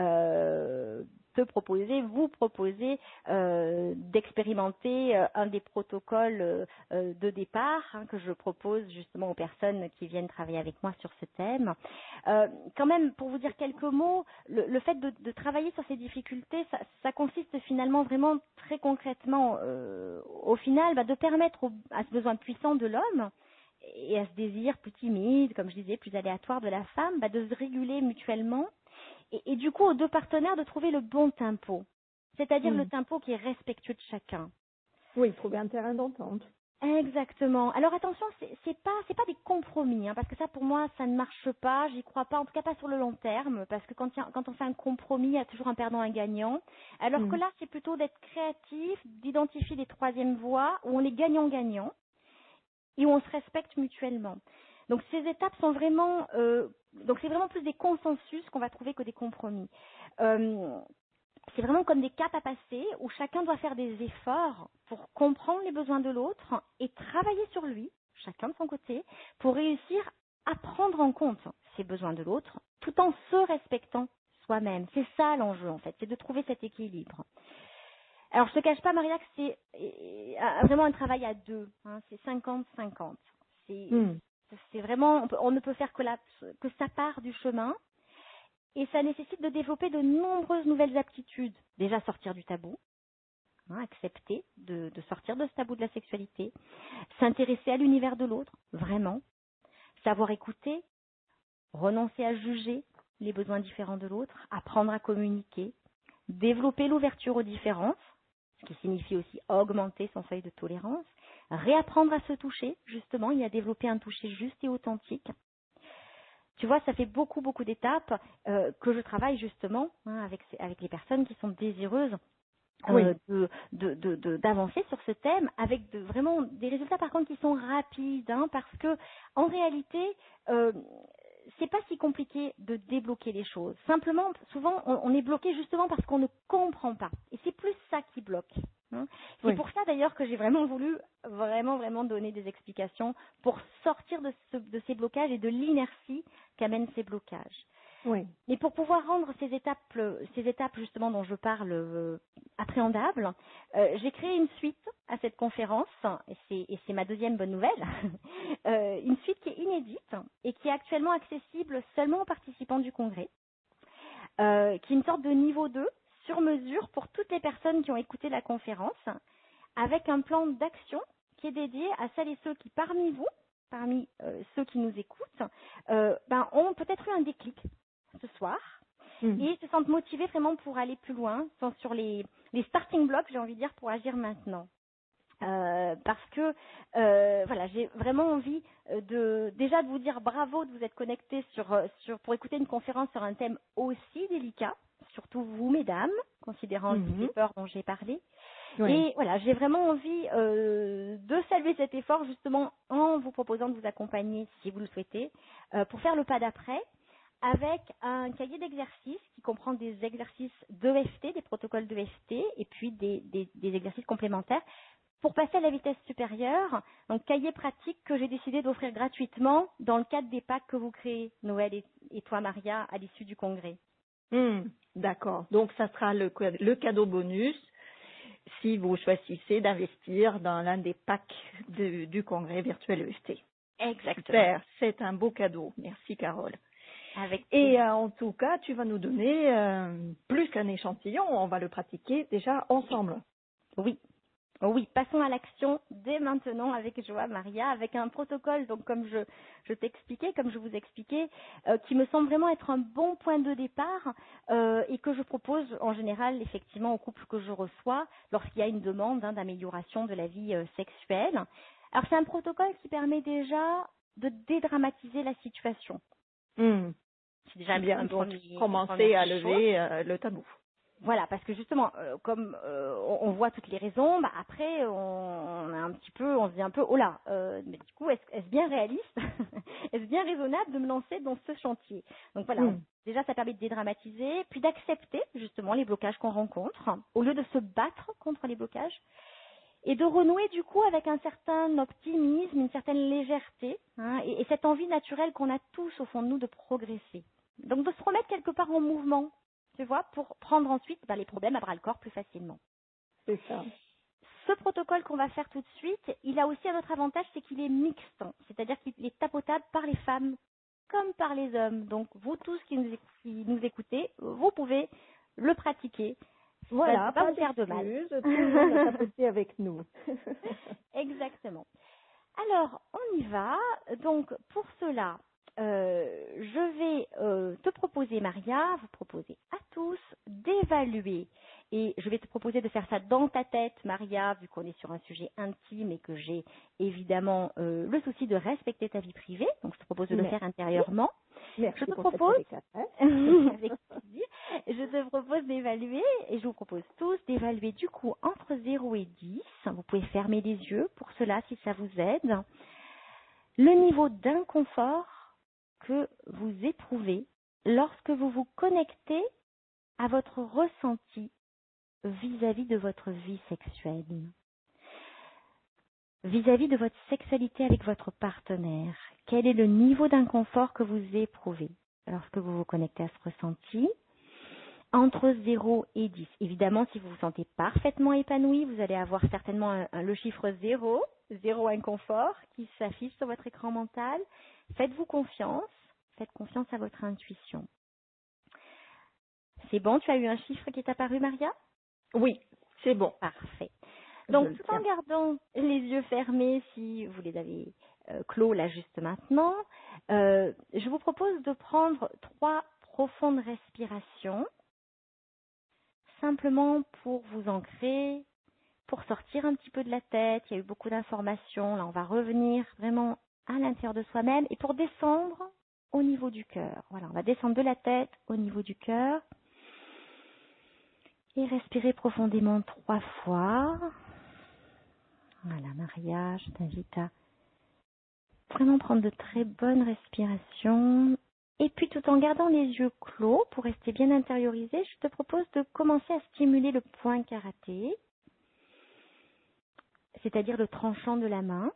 Speaker 2: vous proposer d'expérimenter un des protocoles de départ que je propose justement aux personnes qui viennent travailler avec moi sur ce thème. Quand même, pour vous dire quelques mots, le fait de travailler sur ces difficultés, ça consiste finalement vraiment très concrètement au final de permettre à ce besoin puissant de l'homme et à ce désir plus timide, comme je disais, plus aléatoire de la femme, de se réguler mutuellement et du coup aux deux partenaires de trouver le bon tempo, c'est-à-dire le tempo qui est respectueux de chacun.
Speaker 1: Oui, trouver un terrain d'entente.
Speaker 2: Exactement. Alors attention, c'est pas des compromis, hein, parce que ça pour moi ça ne marche pas, j'y crois pas, en tout cas pas sur le long terme, parce que quand on fait un compromis, il y a toujours un perdant et un gagnant. Alors que
Speaker 1: Mhm.
Speaker 2: là, c'est plutôt d'être créatif, d'identifier des troisièmes voies où on est gagnant-gagnant et où on se respecte mutuellement. Donc ces étapes sont vraiment, donc c'est vraiment plus des consensus qu'on va trouver que des compromis. Euh, c'est vraiment comme des capes à passer où chacun doit faire des efforts pour comprendre les besoins de l'autre et travailler sur lui, chacun de son côté, pour réussir à prendre en compte ces besoins de l'autre tout en se respectant soi-même. C'est ça l'enjeu en fait, c'est de trouver cet équilibre. Alors je te cache pas Maria que c'est vraiment un travail à deux, hein, c'est 50-50. C'est
Speaker 1: Mhm.
Speaker 2: c'est vraiment, on ne peut faire que ça part du chemin. Et ça nécessite de développer de nombreuses nouvelles aptitudes. Déjà sortir du tabou, hein, accepter de sortir de ce tabou de la sexualité, s'intéresser à l'univers de l'autre, vraiment, savoir écouter, renoncer à juger les besoins différents de l'autre, apprendre à communiquer, développer l'ouverture aux différences, ce qui signifie aussi augmenter son seuil de tolérance, réapprendre à se toucher, justement, et à développer un toucher juste et authentique. Tu vois, ça fait beaucoup, beaucoup d'étapes que je travaille justement hein, avec les personnes qui sont désireuses
Speaker 1: Oui.
Speaker 2: d'avancer sur ce thème avec vraiment des résultats par contre qui sont rapides hein, parce que en réalité euh, c'est pas si compliqué de débloquer les choses. Simplement, souvent, on est bloqué justement parce qu'on ne comprend pas. Et c'est plus ça qui bloque. Hein. C'est
Speaker 1: Oui.
Speaker 2: pour ça d'ailleurs que j'ai vraiment voulu vraiment donner des explications pour sortir de ces blocages et de l'inertie qu'amènent ces blocages.
Speaker 1: Oui.
Speaker 2: Mais pour pouvoir rendre ces étapes justement dont je parle appréhendables, j'ai créé une suite à cette conférence, et c'est ma deuxième bonne nouvelle, une suite qui est inédite et qui est actuellement accessible seulement aux participants du congrès, qui est une sorte de niveau 2 sur mesure pour toutes les personnes qui ont écouté la conférence, avec un plan d'action qui est dédié à celles et ceux qui parmi vous, parmi ceux qui nous écoutent, ont peut-être eu un déclic ce soir
Speaker 1: Mhm.
Speaker 2: et se sentent motivés vraiment pour aller plus loin, sont sur les starting blocks, j'ai envie de dire, pour agir maintenant. Parce que voilà, j'ai vraiment envie déjà de vous dire bravo de vous être connectés pour écouter une conférence sur un thème aussi délicat, surtout vous mesdames, considérant toutes les
Speaker 1: Mhm.
Speaker 2: peurs dont j'ai parlé.
Speaker 1: Oui.
Speaker 2: Et voilà, j'ai vraiment envie de saluer cet effort justement en vous proposant de vous accompagner si vous le souhaitez pour faire le pas d'après avec un cahier d'exercices qui comprend des exercices d'EFT, des protocoles d'EFT et puis des exercices complémentaires pour passer à la vitesse supérieure. Donc cahier pratique que j'ai décidé d'offrir gratuitement dans le cadre des packs que vous créez, Noël et toi Maria, à l'issue du congrès.
Speaker 1: D'accord. Donc, ça sera le cadeau bonus si vous choisissez d'investir dans l'un des packs du congrès virtuel EFT.
Speaker 2: Exactement.
Speaker 1: Super, c'est un beau cadeau. Merci Carole.
Speaker 2: Avec
Speaker 1: Et
Speaker 2: plaisir.
Speaker 1: en tout cas, tu vas nous donner plus qu'un échantillon, on va le pratiquer déjà ensemble.
Speaker 2: Oui. Oui, passons à l'action dès maintenant avec Joa Maria, avec un protocole, donc comme je t'expliquais, comme je vous expliquais, qui me semble vraiment être un bon point de départ et que je propose en général effectivement aux couples que je reçois lorsqu'il y a une demande hein, d'amélioration de la vie sexuelle. Alors c'est un protocole qui permet déjà de dédramatiser la situation.
Speaker 1: Hmm.
Speaker 2: C'est déjà
Speaker 1: Bien,
Speaker 2: un
Speaker 1: donc
Speaker 2: une première
Speaker 1: commencer à
Speaker 2: chose.
Speaker 1: lever le tabou.
Speaker 2: Voilà, parce que justement, comme on voit toutes les raisons, après on se dit un peu, oh là, mais du coup, est-ce bien réaliste, est-ce bien raisonnable de me lancer dans ce chantier? Donc voilà,
Speaker 1: Hmm.
Speaker 2: déjà ça permet de dédramatiser, puis d'accepter justement les blocages qu'on rencontre, au lieu de se battre contre les blocages, et de renouer du coup avec un certain optimisme, une certaine légèreté, hein, et cette envie naturelle qu'on a tous au fond de nous de progresser. Donc de se remettre quelque part en mouvement, tu vois, pour prendre ensuite les problèmes à bras-le-corps plus facilement.
Speaker 1: C'est ça.
Speaker 2: Ce protocole qu'on va faire tout de suite, il a aussi un autre avantage, c'est qu'il est mixte, c'est-à-dire qu'il est tapotable par les femmes comme par les hommes. Donc vous tous qui nous écoutez, vous pouvez le pratiquer. Ça ne
Speaker 1: Voilà,
Speaker 2: va pas
Speaker 1: pas
Speaker 2: vous faire de mal.
Speaker 1: d'excuses, tout le monde a tapoté avec nous.
Speaker 2: Exactement. Alors, on y va. Donc, pour cela, je vais te proposer, Maria, vous proposer à tous d'évaluer Et je vais te proposer de faire ça dans ta tête, Maria, vu qu'on est sur un sujet intime et que j'ai évidemment le souci de respecter ta vie privée. Donc, je te propose de le faire intérieurement.
Speaker 1: Merci
Speaker 2: Je te
Speaker 1: pour
Speaker 2: propose,
Speaker 1: cette dédicace.
Speaker 2: avec plaisir, je te propose d'évaluer, et je vous propose tous d'évaluer du coup entre 0 et 10. Vous pouvez fermer les yeux pour cela si ça vous aide. Le niveau d'inconfort que vous éprouvez lorsque vous vous connectez à votre ressenti vis-à-vis de votre vie sexuelle, vis-à-vis de votre sexualité avec votre partenaire. Quel est le niveau d'inconfort que vous éprouvez lorsque vous vous connectez à ce ressenti? Entre 0 et 10. Évidemment, si vous vous sentez parfaitement épanoui, vous allez avoir certainement le chiffre 0, 0 inconfort, qui s'affiche sur votre écran mental. Faites-vous confiance, faites confiance à votre intuition. C'est bon, tu as eu un chiffre qui est apparu, Maria?
Speaker 1: Oui, c'est bon.
Speaker 2: Parfait. Donc, tout en gardant les yeux fermés, si vous les avez clos là juste maintenant, je vous propose de prendre 3 profondes respirations, simplement pour vous ancrer, pour sortir un petit peu de la tête. Il y a eu beaucoup d'informations. Là, on va revenir vraiment à l'intérieur de soi-même et pour descendre au niveau du cœur. Voilà, on va descendre de la tête au niveau du cœur et respirer profondément 3 fois. Voilà, Maria, je t'invite à vraiment prendre de très bonnes respirations. Et puis, tout en gardant les yeux clos, pour rester bien intériorisé, je te propose de commencer à stimuler le point karaté, c'est-à-dire le tranchant de la main,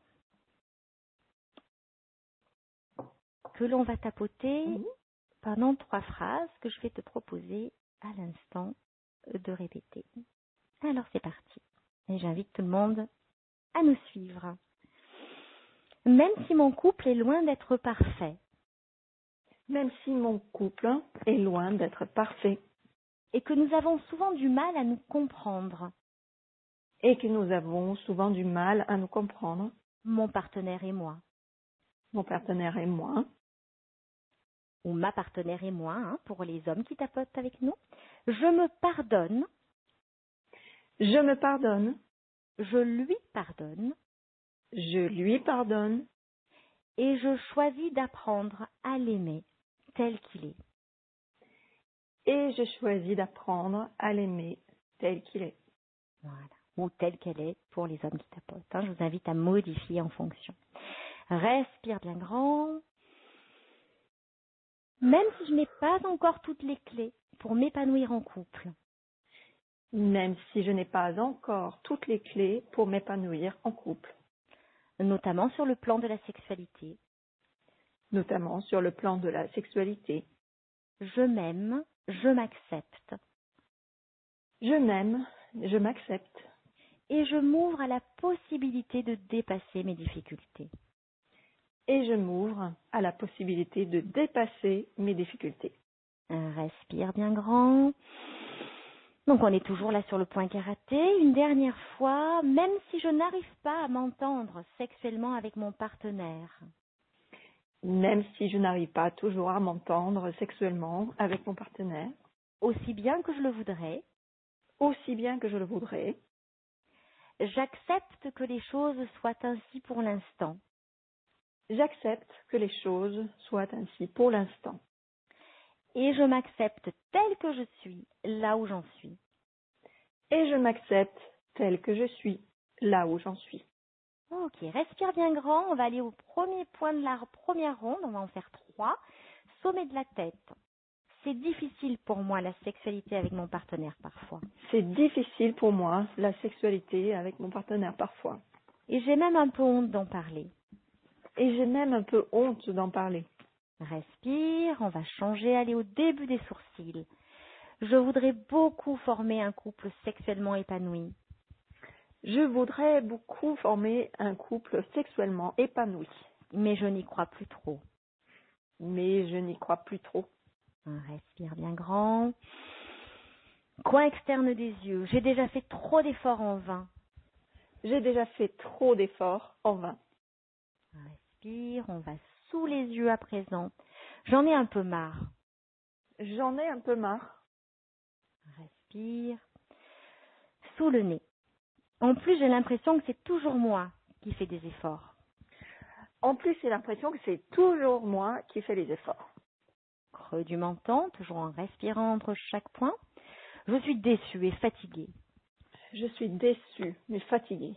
Speaker 2: que l'on va tapoter pendant 3 phrases que je vais te proposer à l'instant de répéter. Alors, c'est parti. Et j'invite tout le monde à nous suivre. Même si mon couple est loin d'être parfait,
Speaker 1: Même si mon couple est loin d'être parfait
Speaker 2: et que nous avons souvent du mal à nous comprendre,
Speaker 1: et que nous avons souvent du mal à nous comprendre,
Speaker 2: mon partenaire et moi,
Speaker 1: mon partenaire et moi,
Speaker 2: ou ma partenaire et moi, hein, pour les hommes qui tapotent avec nous, je me pardonne,
Speaker 1: je me pardonne,
Speaker 2: je lui pardonne,
Speaker 1: je lui pardonne
Speaker 2: et je choisis d'apprendre à l'aimer tel qu'il est.
Speaker 1: et je choisis d'apprendre à l'aimer tel qu'il est.
Speaker 2: Voilà. Ou telle qu'elle est pour les hommes qui tapotent. Hein. Je vous invite à modifier en fonction. Respire bien grand. Même si je n'ai pas encore toutes les clés pour m'épanouir en couple,
Speaker 1: Même si je n'ai pas encore toutes les clés pour m'épanouir en couple,
Speaker 2: notamment sur le plan de la sexualité,
Speaker 1: notamment sur le plan de la sexualité.
Speaker 2: je m'aime, je m'accepte
Speaker 1: Je m'aime, je m'accepte
Speaker 2: et je m'ouvre à la possibilité de dépasser mes difficultés.
Speaker 1: et je m'ouvre à la possibilité de dépasser mes difficultés.
Speaker 2: Respire bien grand. Donc on est toujours là sur le point karaté. Une dernière fois, même si je n'arrive pas à m'entendre sexuellement avec mon partenaire,
Speaker 1: Même si je n'arrive pas toujours à m'entendre sexuellement avec mon partenaire,
Speaker 2: aussi bien que je le voudrais,
Speaker 1: aussi bien que je le voudrais,
Speaker 2: j'accepte que les choses soient ainsi pour l'instant.
Speaker 1: j'accepte que les choses soient ainsi pour l'instant.
Speaker 2: Et je m'accepte telle que je suis, là où j'en suis.
Speaker 1: Et je m'accepte tel que je suis, là où j'en suis.
Speaker 2: Ok, respire bien grand. On va aller au premier point de la première ronde. On va en faire 3. Sommet de la tête. C'est difficile pour moi la sexualité avec mon partenaire parfois.
Speaker 1: C'est difficile pour moi, la sexualité avec mon partenaire parfois.
Speaker 2: Et j'ai même un peu honte d'en parler.
Speaker 1: Et j'ai même un peu honte d'en parler.
Speaker 2: Respire, on va changer, aller au début des sourcils. Je voudrais beaucoup former un couple sexuellement épanoui.
Speaker 1: Je voudrais beaucoup former un couple sexuellement épanoui.
Speaker 2: Mais je n'y crois plus trop.
Speaker 1: Mais je n'y crois plus trop.
Speaker 2: Respire bien grand. Coin externe des yeux. J'ai déjà fait trop d'efforts en vain.
Speaker 1: J'ai déjà fait trop d'efforts en vain.
Speaker 2: Respire, on va sous les yeux à présent. J'en ai un peu marre.
Speaker 1: J'en ai un peu marre.
Speaker 2: Respire. sous le nez. En plus, j'ai l'impression que c'est toujours moi qui fais des efforts.
Speaker 1: En plus, j'ai l'impression que c'est toujours moi qui fais les efforts.
Speaker 2: Creux du menton, toujours en respirant entre chaque point. Je suis déçue et fatiguée.
Speaker 1: Je suis déçue, mais fatiguée.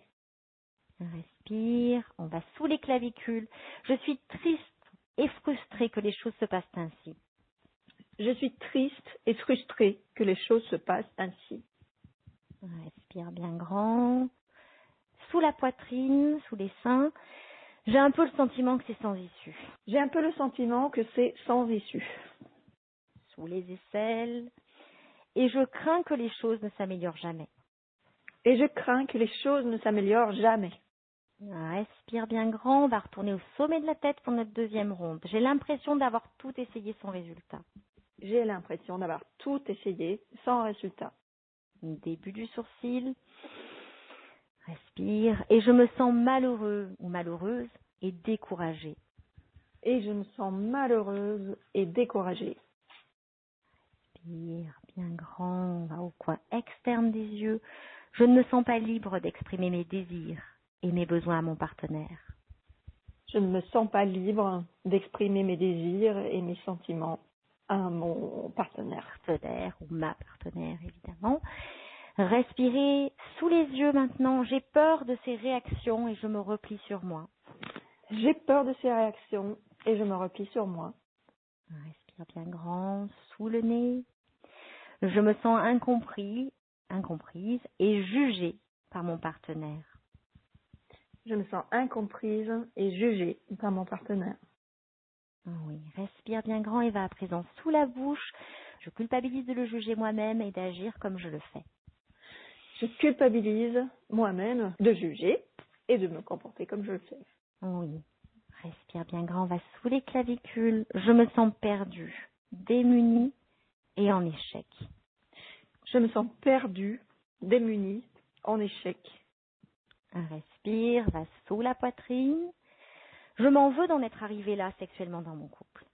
Speaker 2: Respire, on va sous les clavicules. Je suis triste et frustrée que les choses se passent ainsi.
Speaker 1: Je suis triste et frustrée que les choses se passent ainsi.
Speaker 2: Respire bien grand. Sous la poitrine, sous les seins, j'ai un peu le sentiment que c'est sans issue.
Speaker 1: J'ai un peu le sentiment que c'est sans issue.
Speaker 2: Sous les aisselles. Et je crains que les choses ne s'améliorent jamais.
Speaker 1: Et je crains que les choses ne s'améliorent jamais.
Speaker 2: Respire bien grand, on va retourner au sommet de la tête pour notre deuxième ronde. J'ai l'impression d'avoir tout essayé sans résultat.
Speaker 1: J'ai l'impression d'avoir tout essayé sans résultat.
Speaker 2: Début du sourcil. Respire. Et je me sens malheureux ou malheureuse et découragée.
Speaker 1: Et je me sens malheureuse et découragée.
Speaker 2: Respire bien grand, on va au coin externe des yeux. Je ne me sens pas libre d'exprimer mes désirs et mes besoins à mon partenaire.
Speaker 1: Je ne me sens pas libre d'exprimer mes désirs et mes sentiments à mon partenaire.
Speaker 2: Partenaire ou ma partenaire, évidemment. Respirez sous les yeux maintenant. J'ai peur de ces réactions et je me replie sur moi.
Speaker 1: J'ai peur de ces réactions et je me replie sur moi.
Speaker 2: Respire bien grand, sous le nez. Je me sens incomprise et jugée par mon partenaire.
Speaker 1: Je me sens incomprise et jugée par mon partenaire.
Speaker 2: Oui, respire bien grand et va à présent sous la bouche. Je culpabilise de le juger moi-même et d'agir comme je le fais.
Speaker 1: Je culpabilise moi-même de juger et de me comporter comme je le fais.
Speaker 2: Oui, respire bien grand, va sous les clavicules. Je me sens perdue, démunie et en échec.
Speaker 1: Je me sens perdue, démunie, en échec.
Speaker 2: Respire, va sous la poitrine. Je m'en veux d'en être arrivée là sexuellement dans mon couple.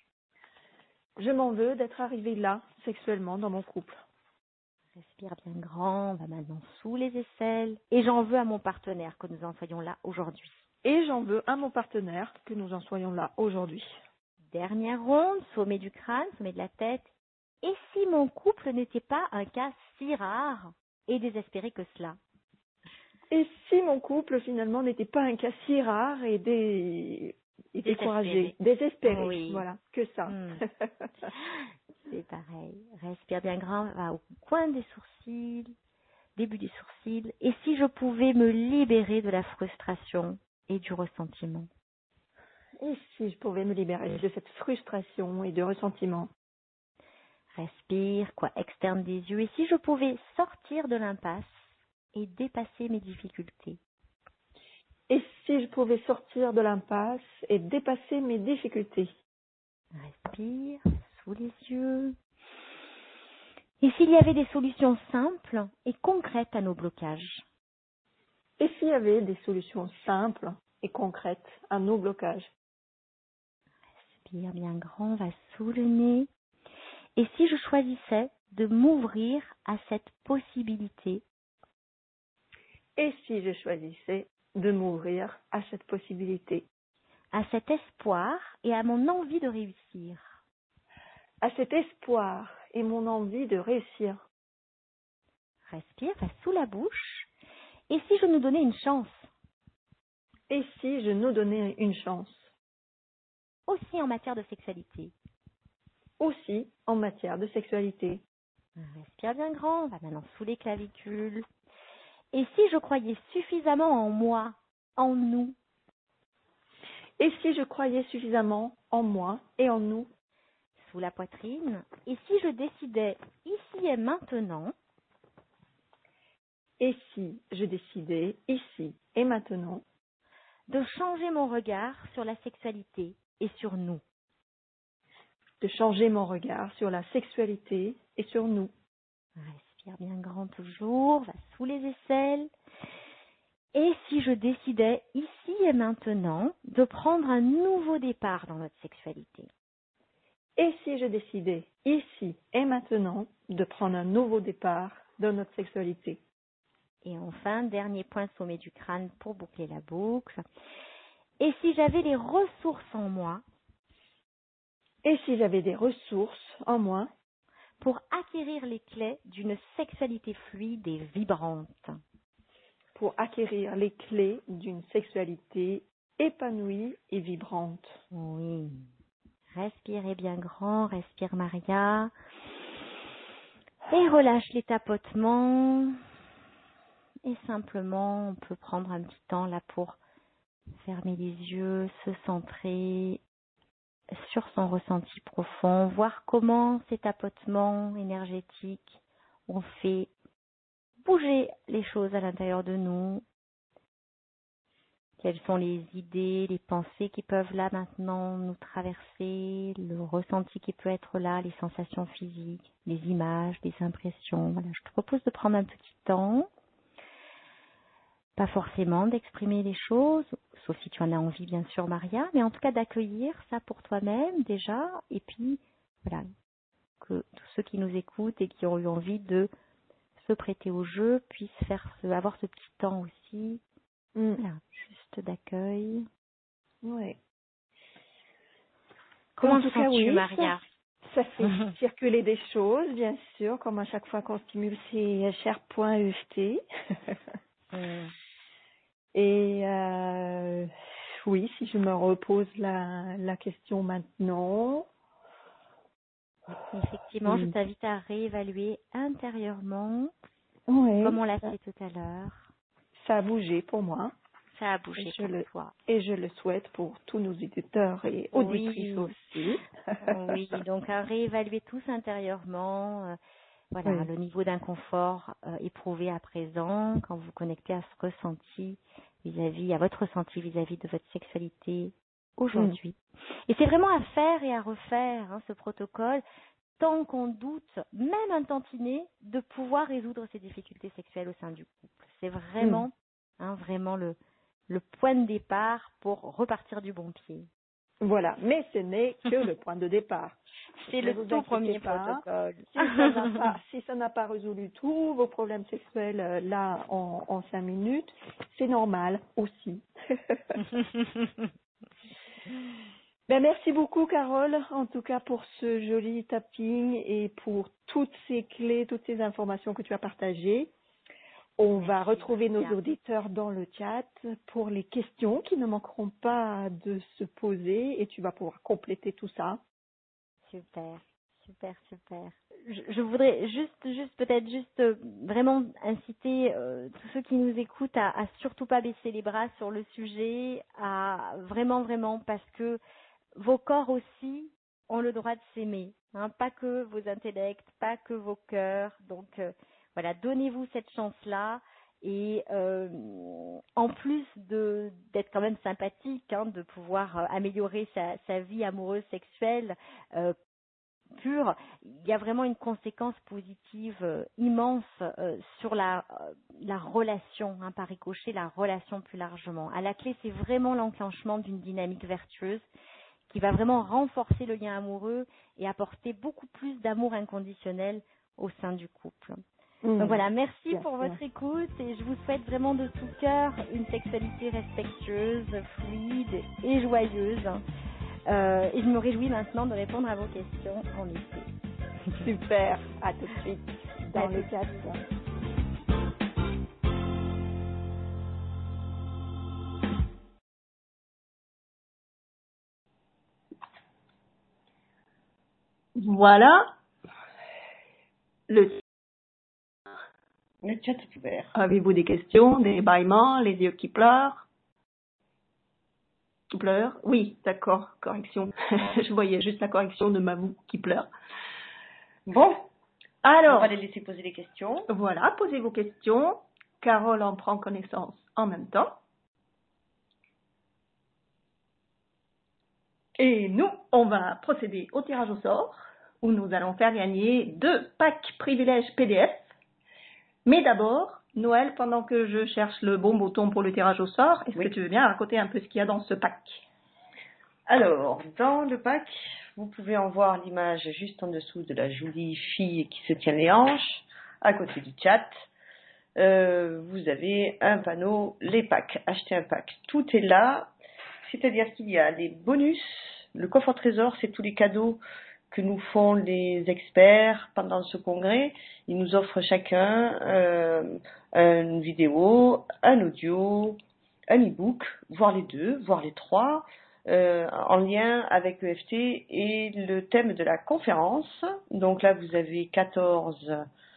Speaker 1: Je m'en veux d'être arrivée là sexuellement dans mon couple.
Speaker 2: Respire bien grand, va maintenant sous les aisselles. Et j'en veux à mon partenaire que nous en soyons là aujourd'hui.
Speaker 1: Et j'en veux à mon partenaire que nous en soyons là aujourd'hui.
Speaker 2: Dernière ronde, sommet du crâne, sommet de la tête. Et si mon couple n'était pas un cas si rare et désespéré que cela?
Speaker 1: Et si mon couple finalement n'était pas un cas si rare et découragé, désespéré,
Speaker 2: Oui.
Speaker 1: voilà, que ça.
Speaker 2: C'est pareil. Respire bien grand, va au coin des sourcils, début des sourcils. Et si je pouvais me libérer de la frustration et du ressentiment?
Speaker 1: Et si je pouvais me libérer de cette frustration et de ressentiment?
Speaker 2: Respire, quoi externe des yeux. Et si je pouvais sortir de l'impasse et dépasser mes difficultés?
Speaker 1: Et si je pouvais sortir de l'impasse et dépasser mes difficultés?
Speaker 2: Respire, sous les yeux. Et s'il y avait des solutions simples et concrètes à nos blocages?
Speaker 1: Et s'il y avait des solutions simples et concrètes à nos blocages?
Speaker 2: Respire bien grand, va sous le nez. Et si je choisissais de m'ouvrir à cette possibilité?
Speaker 1: Et si je choisissais de m'ouvrir à cette possibilité?
Speaker 2: À cet espoir et à mon envie de réussir?
Speaker 1: À cet espoir et mon envie de réussir?
Speaker 2: Respire, va sous la bouche. Et si je nous donnais une chance?
Speaker 1: Et si je nous donnais une chance?
Speaker 2: Aussi en matière de sexualité.
Speaker 1: Aussi en matière de sexualité.
Speaker 2: Respire bien grand, va maintenant sous les clavicules. Et si je croyais suffisamment en moi, en nous?
Speaker 1: Et si je croyais suffisamment en moi et en nous?
Speaker 2: Sous la poitrine. Et si je décidais ici et maintenant?
Speaker 1: Et si je décidais ici et maintenant
Speaker 2: De changer mon regard sur la sexualité et sur nous?
Speaker 1: de changer mon regard sur la sexualité et sur nous?
Speaker 2: Respire bien grand toujours, va sous les aisselles. Et si je décidais ici et maintenant de prendre un nouveau départ dans notre sexualité?
Speaker 1: Et si je décidais ici et maintenant de prendre un nouveau départ dans notre sexualité?
Speaker 2: Et enfin, dernier point sommet du crâne pour boucler la boucle. Et si j'avais les ressources en moi?
Speaker 1: Et si j'avais des ressources en moi
Speaker 2: pour acquérir les clés d'une sexualité fluide et vibrante?
Speaker 1: Pour acquérir les clés d'une sexualité épanouie et vibrante.
Speaker 2: Oui. Respirez bien grand, respire Maria. Et relâche les tapotements. Et simplement, on peut prendre un petit temps là pour fermer les yeux, se centrer sur son ressenti profond, voir comment ces tapotements énergétiques ont fait bouger les choses à l'intérieur de nous. Quelles sont les idées, les pensées qui peuvent là maintenant nous traverser, le ressenti qui peut être là, les sensations physiques, les images, les impressions. Voilà, je te propose de prendre un petit temps. Pas forcément d'exprimer les choses, sauf si tu en as envie bien sûr Maria, mais en tout cas d'accueillir ça pour toi-même déjà, et puis voilà, que tous ceux qui nous écoutent et qui ont eu envie de se prêter au jeu puissent avoir ce petit temps aussi, voilà, juste d'accueil.
Speaker 1: Oui.
Speaker 2: Comment te sens-tu, Maria?
Speaker 1: Ça fait circuler des choses, bien sûr, comme à chaque fois qu'on stimule ces chers points EFT. Et oui, si je me repose la question maintenant.
Speaker 2: Effectivement, je t'invite à réévaluer intérieurement, comme on l'a fait tout à l'heure.
Speaker 1: Ça a bougé pour moi.
Speaker 2: Ça a bougé pour toi.
Speaker 1: Et je le souhaite pour tous nos éditeurs et auditrices aussi.
Speaker 2: Oui, donc à réévaluer tous intérieurement. Voilà, le niveau d'inconfort éprouvé à présent quand vous connectez à ce ressenti à votre ressenti vis-à-vis de votre sexualité aujourd'hui. Et c'est vraiment à faire et à refaire ce protocole tant qu'on doute, même un tantinet, de pouvoir résoudre ces difficultés sexuelles au sein du couple. C'est vraiment, vraiment le point de départ pour repartir du bon pied.
Speaker 1: Voilà, mais ce n'est que le point de départ.
Speaker 2: C'est le tout premier protocole.
Speaker 1: Si ça n'a pas résolu tous vos problèmes sexuels là en 5 minutes, c'est normal aussi. Ben, merci beaucoup Carole, en tout cas pour ce joli tapping et pour toutes ces clés, toutes ces informations que tu as partagées. On va retrouver nos auditeurs dans le chat pour les questions qui ne manqueront pas de se poser et tu vas pouvoir compléter tout ça.
Speaker 2: Super. Je voudrais juste vraiment inciter tous ceux qui nous écoutent à surtout pas baisser les bras sur le sujet, à vraiment parce que vos corps aussi ont le droit de s'aimer, pas que vos intellects, pas que vos cœurs. Donc voilà, donnez-vous cette chance-là. Et en plus d'être quand même sympathique, de pouvoir améliorer sa vie amoureuse sexuelle pure, il y a vraiment une conséquence positive immense sur la relation, par ricochet, la relation plus largement. À la clé, c'est vraiment l'enclenchement d'une dynamique vertueuse qui va vraiment renforcer le lien amoureux et apporter beaucoup plus d'amour inconditionnel au sein du couple. Donc voilà, merci pour votre écoute et je vous souhaite vraiment de tout cœur une sexualité respectueuse, fluide et joyeuse. Et je me réjouis maintenant de répondre à vos questions en effet.
Speaker 1: Super, à tout de suite dans le chat. Voilà. Le chat est ouvert. Avez-vous des questions, des bâillements, les yeux qui pleurent? Qui pleure? Oui, d'accord, correction. Je voyais juste la correction de Mavou qui pleure. Bon, alors. On va les laisser poser les questions. Voilà, posez vos questions. Carole en prend connaissance en même temps. Et nous, on va procéder au tirage au sort, où nous allons faire gagner 2 packs privilèges PDF. Mais d'abord, Noël, pendant que je cherche le bon bouton pour le tirage au sort, est-ce que tu veux bien raconter un peu ce qu'il y a dans ce pack?
Speaker 3: Alors, dans le pack, vous pouvez en voir l'image juste en dessous de la jolie fille qui se tient les hanches, à côté du chat. vous avez un panneau, les packs, acheter un pack. Tout est là, c'est-à-dire qu'il y a les bonus, le coffre-trésor, c'est tous les cadeaux que nous font les experts pendant ce congrès. Ils nous offrent chacun une vidéo, un audio, un e-book, voire les deux, voire les trois, en lien avec l'EFT et le thème de la conférence. Donc là, vous avez 14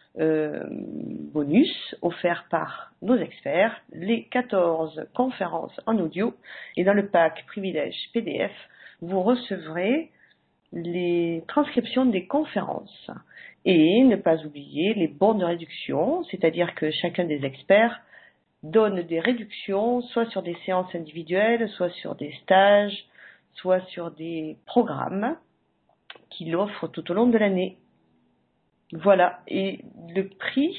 Speaker 3: bonus offerts par nos experts, les 14 conférences en audio, et dans le pack privilège PDF, vous recevrez les transcriptions des conférences. Et ne pas oublier les bons de réduction, c'est-à-dire que chacun des experts donne des réductions, soit sur des séances individuelles, soit sur des stages, soit sur des programmes qu'il offre tout au long de l'année. Voilà. Et le prix,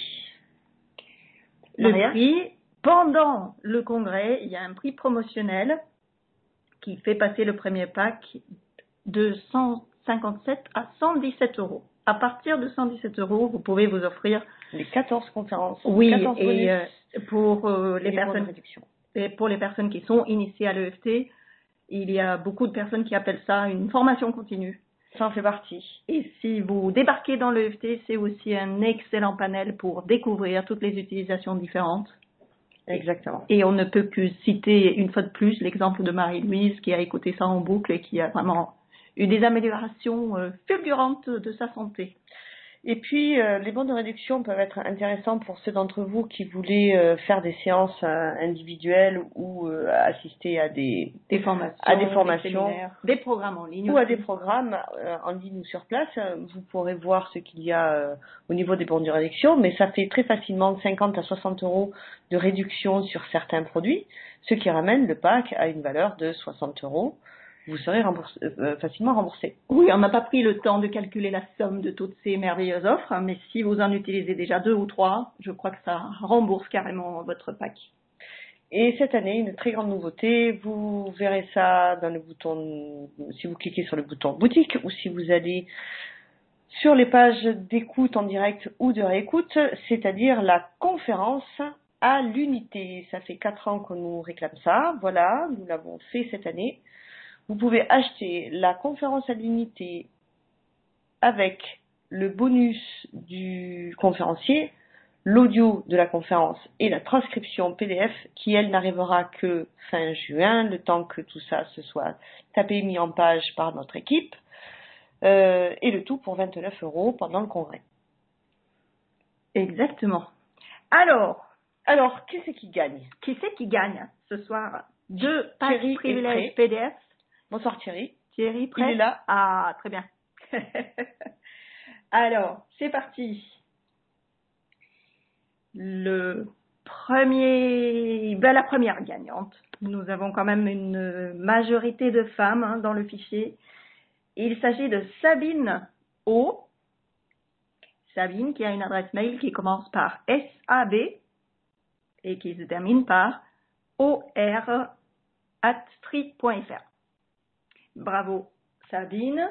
Speaker 1: pendant le congrès, il y a un prix promotionnel qui fait passer le premier pack de 157 à 117 euros. À partir de 117 euros, vous pouvez vous offrir
Speaker 3: les 14 conférences.
Speaker 1: Oui,
Speaker 3: 14 bonus,
Speaker 1: et pour les personnes qui sont initiées à l'EFT, il y a beaucoup de personnes qui appellent ça une formation continue.
Speaker 3: Ça en fait partie.
Speaker 1: Et si vous débarquez dans l'EFT, c'est aussi un excellent panel pour découvrir toutes les utilisations différentes.
Speaker 3: Exactement.
Speaker 1: Et on ne peut que citer une fois de plus l'exemple de Marie-Louise qui a écouté ça en boucle et qui a vraiment eu des améliorations fulgurantes de sa santé.
Speaker 3: Et puis, les bons de réduction peuvent être intéressants pour ceux d'entre vous qui voulaient faire des séances individuelles ou assister à des formations,
Speaker 1: des programmes en ligne
Speaker 3: ou à des programmes en ligne ou sur place. Vous pourrez voir ce qu'il y a au niveau des bons de réduction, mais ça fait très facilement 50 à 60 euros de réduction sur certains produits, ce qui ramène le pack à une valeur de 60 euros. Vous serez facilement remboursé.
Speaker 1: Oui, on n'a pas pris le temps de calculer la somme de toutes ces merveilleuses offres, mais si vous en utilisez déjà 2 ou 3, je crois que ça rembourse carrément votre pack.
Speaker 3: Et cette année, une très grande nouveauté, vous verrez ça dans le bouton, si vous cliquez sur le bouton boutique ou si vous allez sur les pages d'écoute en direct ou de réécoute, c'est-à-dire la conférence à l'unité. Ça fait 4 ans qu'on nous réclame ça. Voilà, nous l'avons fait cette année. Vous pouvez acheter la conférence à l'unité avec le bonus du conférencier, l'audio de la conférence et la transcription PDF qui, elle, n'arrivera que fin juin, le temps que tout ça se soit tapé, mis en page par notre équipe, et le tout pour 29 euros pendant le congrès.
Speaker 1: Exactement. Alors,
Speaker 3: qui c'est qui gagne?
Speaker 1: Qui c'est qui gagne ce soir? 2 packs privilèges PDF.
Speaker 3: Bonsoir Thierry.
Speaker 1: Thierry, prêt?
Speaker 3: Il est là.
Speaker 1: Ah, très bien. Alors, c'est parti. La première gagnante. Nous avons quand même une majorité de femmes dans le fichier. Il s'agit de Sabine O. Sabine qui a une adresse mail qui commence par SAB et qui se termine par or@street.fr. Bravo Sabine.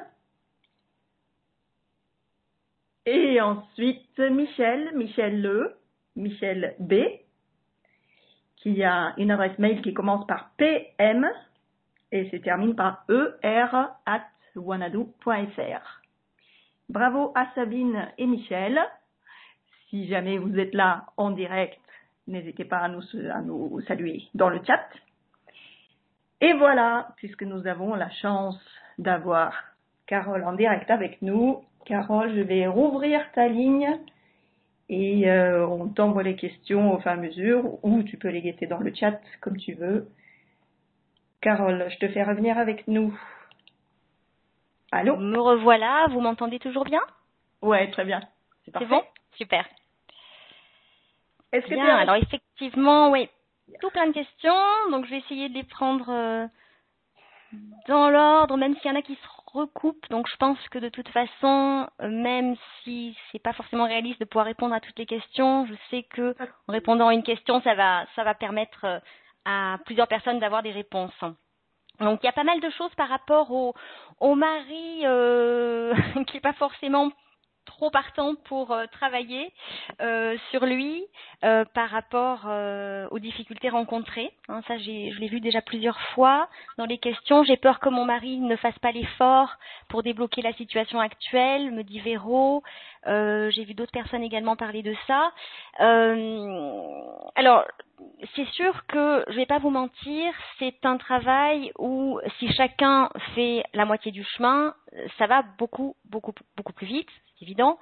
Speaker 1: Et ensuite Michel Michel B, qui a une adresse mail qui commence par PM et se termine par er@wanadoo.fr. Bravo à Sabine et Michel. Si jamais vous êtes là en direct, n'hésitez pas à nous saluer dans le chat. Et voilà, puisque nous avons la chance d'avoir Carole en direct avec nous. Carole, je vais rouvrir ta ligne et on t'envoie les questions au fur et à mesure ou tu peux les guetter dans le chat comme tu veux. Carole, je te fais revenir avec nous. Allô?
Speaker 2: Me revoilà, vous m'entendez toujours bien?
Speaker 1: Ouais, très bien.
Speaker 2: C'est bon? Super.
Speaker 1: Est-ce que
Speaker 2: bien, alors effectivement, oui, tout plein de questions, donc je vais essayer de les prendre dans l'ordre, même s'il y en a qui se recoupent, donc je pense que de toute façon, même si c'est pas forcément réaliste de pouvoir répondre à toutes les questions, je sais que en répondant à une question, ça va permettre à plusieurs personnes d'avoir des réponses. Donc il y a pas mal de choses par rapport au mari qui est pas forcément trop partant pour travailler sur lui par rapport aux difficultés rencontrées. Hein, ça, je l'ai vu déjà plusieurs fois dans les questions. J'ai peur que mon mari ne fasse pas l'effort pour débloquer la situation actuelle, me dit Véro. J'ai vu d'autres personnes également parler de ça. Alors, c'est sûr que, je vais pas vous mentir, c'est un travail où si chacun fait la moitié du chemin, ça va beaucoup plus vite, c'est évident.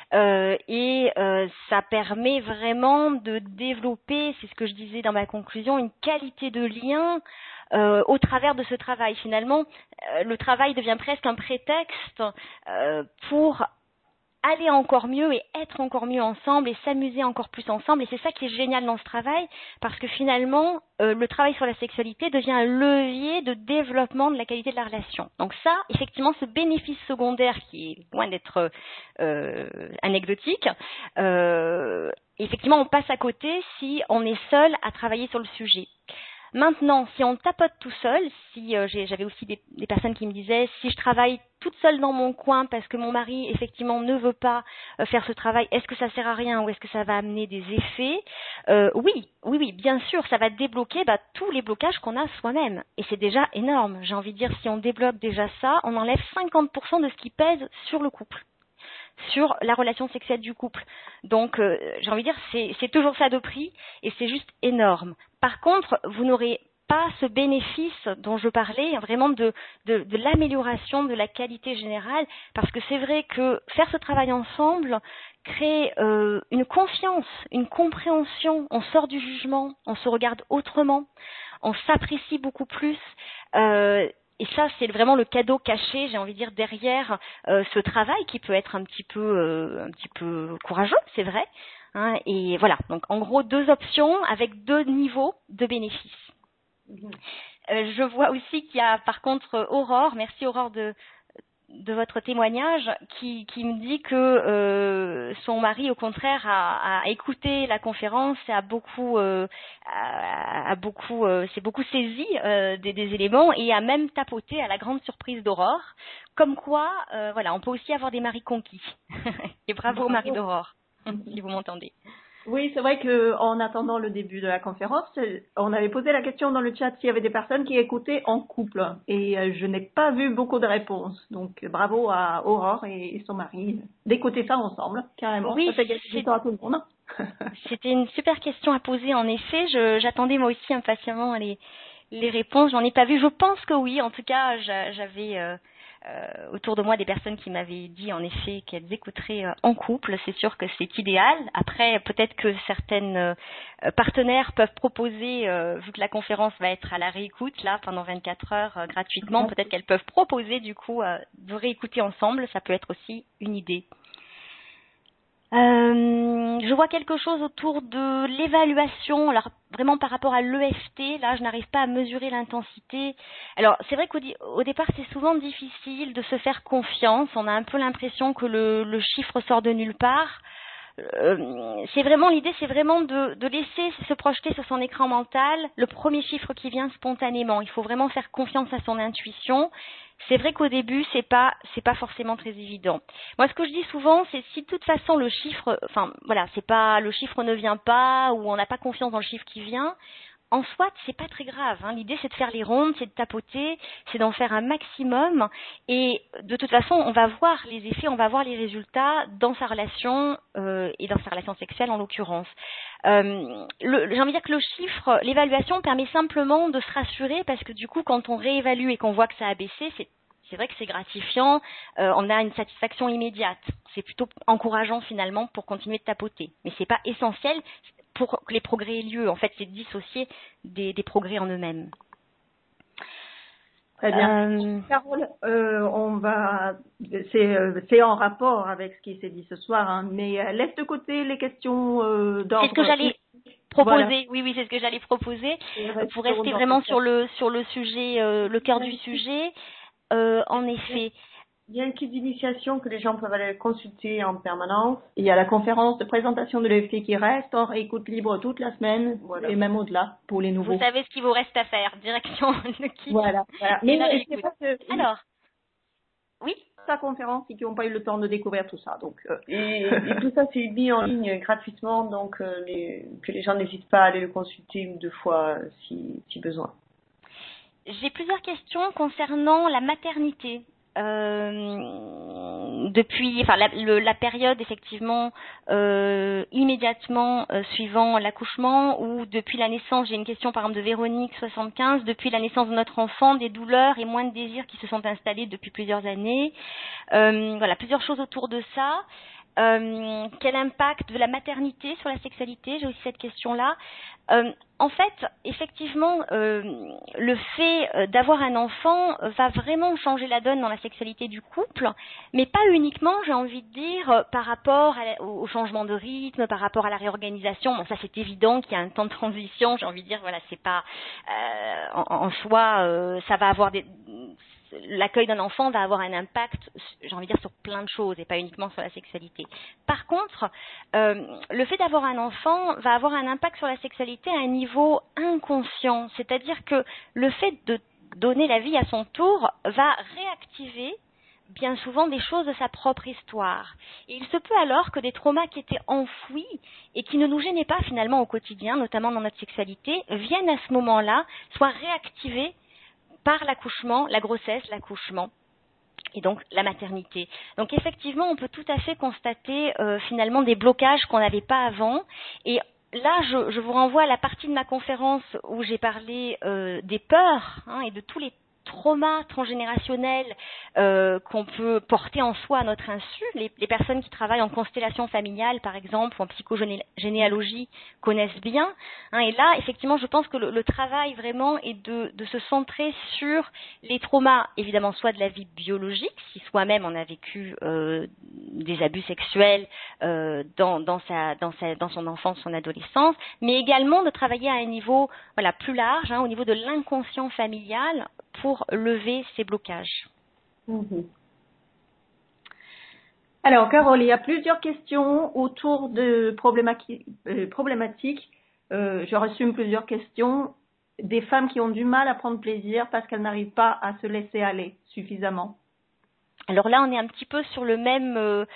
Speaker 2: Ça permet vraiment de développer, c'est ce que je disais dans ma conclusion, une qualité de lien au travers de ce travail. Finalement, le travail devient presque un prétexte pour aller encore mieux et être encore mieux ensemble et s'amuser encore plus ensemble. Et c'est ça qui est génial dans ce travail, parce que finalement, le travail sur la sexualité devient un levier de développement de la qualité de la relation. Donc ça, effectivement, ce bénéfice secondaire qui est loin d'être anecdotique, effectivement, on passe à côté si on est seul à travailler sur le sujet. Maintenant, si on tapote tout seul, j'avais aussi des personnes qui me disaient, si je travaille toute seule dans mon coin parce que mon mari effectivement ne veut pas faire ce travail, est-ce que ça sert à rien ou est-ce que ça va amener des effets? Oui, bien sûr, ça va débloquer tous les blocages qu'on a soi-même. Et c'est déjà énorme. J'ai envie de dire, si on débloque déjà ça, on enlève 50% de ce qui pèse sur le couple, sur la relation sexuelle du couple. Donc, j'ai envie de dire, c'est toujours ça de prix et c'est juste énorme. Par contre, vous n'aurez pas ce bénéfice dont je parlais, vraiment de l'amélioration de la qualité générale, parce que c'est vrai que faire ce travail ensemble crée une confiance, une compréhension, on sort du jugement, on se regarde autrement, on s'apprécie beaucoup plus. Et ça, c'est vraiment le cadeau caché, j'ai envie de dire, derrière ce travail qui peut être un petit peu courageux, c'est vrai. Hein, et voilà, donc en gros 2 options avec 2 niveaux de bénéfices. Je vois aussi qu'il y a par contre Aurore, merci Aurore de votre témoignage, qui me dit que son mari au contraire a écouté la conférence et s'est beaucoup saisi des éléments et a même tapoté à la grande surprise d'Aurore, comme quoi voilà, on peut aussi avoir des maris conquis. Et bravo au mari d'Aurore, si vous m'entendez.
Speaker 1: Oui, c'est vrai qu'en attendant le début de la conférence, on avait posé la question dans le chat s'il y avait des personnes qui écoutaient en couple. Et je n'ai pas vu beaucoup de réponses. Donc, bravo à Aurore et son mari d'écouter ça ensemble, carrément.
Speaker 2: Oui,
Speaker 1: ça fait gagner du temps à tout le monde.
Speaker 2: C'était une super question à poser, en effet. J'attendais moi aussi impatiemment les réponses. J'en ai pas vu. Je pense que oui. En tout cas, j'avais autour de moi des personnes qui m'avaient dit en effet qu'elles écouteraient en couple. C'est sûr que c'est idéal. Après, peut-être que certaines partenaires peuvent proposer, vu que la conférence va être à la réécoute là pendant 24 heures gratuitement, peut-être qu'elles peuvent proposer du coup de réécouter ensemble. Ça peut être aussi une idée. Je vois quelque chose autour de l'évaluation. Alors vraiment par rapport à l'EFT, là je n'arrive pas à mesurer l'intensité. Alors c'est vrai qu'au départ c'est souvent difficile de se faire confiance. On a un peu l'impression que le chiffre sort de nulle part. L'idée c'est vraiment de laisser se projeter sur son écran mental le premier chiffre qui vient spontanément. Il faut vraiment faire confiance à son intuition. C'est vrai qu'au début, c'est pas forcément très évident. Moi, ce que je dis souvent, c'est si de toute façon le chiffre ne vient pas ou on n'a pas confiance dans le chiffre qui vient, en soi, c'est pas très grave. Hein. L'idée, c'est de faire les rondes, c'est de tapoter, c'est d'en faire un maximum. Et de toute façon, on va voir les effets, on va voir les résultats dans sa relation et dans sa relation sexuelle en l'occurrence. J'ai envie de dire que le chiffre, l'évaluation permet simplement de se rassurer parce que du coup, quand on réévalue et qu'on voit que ça a baissé, c'est vrai que c'est gratifiant, on a une satisfaction immédiate. C'est plutôt encourageant finalement pour continuer de tapoter. Mais c'est pas essentiel pour que les progrès aient lieu. En fait, c'est dissocier des progrès en eux-mêmes.
Speaker 1: Très bien. Carole, c'est en rapport avec ce qui s'est dit ce soir, hein, mais laisse de côté les questions d'ordre.
Speaker 2: C'est ce que j'allais proposer.
Speaker 1: Voilà.
Speaker 2: Oui, c'est ce que j'allais proposer pour rester vraiment sur le sujet, le cœur du sujet. En effet.
Speaker 3: Il y a un kit d'initiation que les gens peuvent aller consulter en permanence.
Speaker 1: Il y a la conférence de présentation de l'EFT qui reste en écoute libre toute la semaine, voilà. Et même au-delà pour les nouveaux.
Speaker 2: Vous savez ce qu'il vous reste à faire, direction le kit.
Speaker 1: Voilà.
Speaker 2: Mais c'est pas que... Alors, oui.
Speaker 1: sa conférence et qui n'ont pas eu le temps de découvrir tout ça. Donc,
Speaker 3: et tout ça, c'est mis en ligne gratuitement, donc que les gens n'hésitent pas à aller le consulter une ou deux fois si besoin.
Speaker 2: J'ai plusieurs questions concernant la maternité. Depuis la période effectivement immédiatement suivant l'accouchement ou depuis la naissance. J'ai une question par exemple de Véronique 75, depuis la naissance de notre enfant, des douleurs et moins de désirs qui se sont installés depuis plusieurs années. Voilà, plusieurs choses autour de ça. Quel impact de la maternité sur la sexualité? J'ai aussi cette question-là. En fait, effectivement, le fait d'avoir un enfant va vraiment changer la donne dans la sexualité du couple, mais pas uniquement, j'ai envie de dire, par rapport au changement de rythme, par rapport à la réorganisation. Bon, ça c'est évident qu'il y a un temps de transition, j'ai envie de dire, voilà, c'est pas en soi, ça va avoir l'accueil d'un enfant va avoir un impact, j'ai envie de dire, sur plein de choses et pas uniquement sur la sexualité. Par contre, le fait d'avoir un enfant va avoir un impact sur la sexualité à un niveau inconscient, c'est-à-dire que le fait de donner la vie à son tour va réactiver bien souvent des choses de sa propre histoire. Et il se peut alors que des traumas qui étaient enfouis et qui ne nous gênaient pas finalement au quotidien, notamment dans notre sexualité, viennent à ce moment-là, soient réactivés par l'accouchement, la grossesse, l'accouchement et donc la maternité. Donc effectivement, on peut tout à fait constater finalement des blocages qu'on n'avait pas avant. Et là, je vous renvoie à la partie de ma conférence où j'ai parlé des peurs et de tous les traumas transgénérationnels qu'on peut porter en soi à notre insu. Les personnes qui travaillent en constellation familiale, par exemple, ou en psychogénéalogie, connaissent bien. Et là, effectivement, je pense que le travail vraiment est de se centrer sur les traumas, évidemment, soit de la vie biologique, si soi-même on a vécu des abus sexuels dans son enfance, son adolescence, mais également de travailler à un niveau plus large, au niveau de l'inconscient familial, pour lever ces blocages.
Speaker 1: Mm-hmm. Alors, Carole, il y a plusieurs questions autour de problématiques. Je résume plusieurs questions. Des femmes qui ont du mal à prendre plaisir parce qu'elles n'arrivent pas à se laisser aller suffisamment.
Speaker 2: Alors là, on est un petit peu sur le même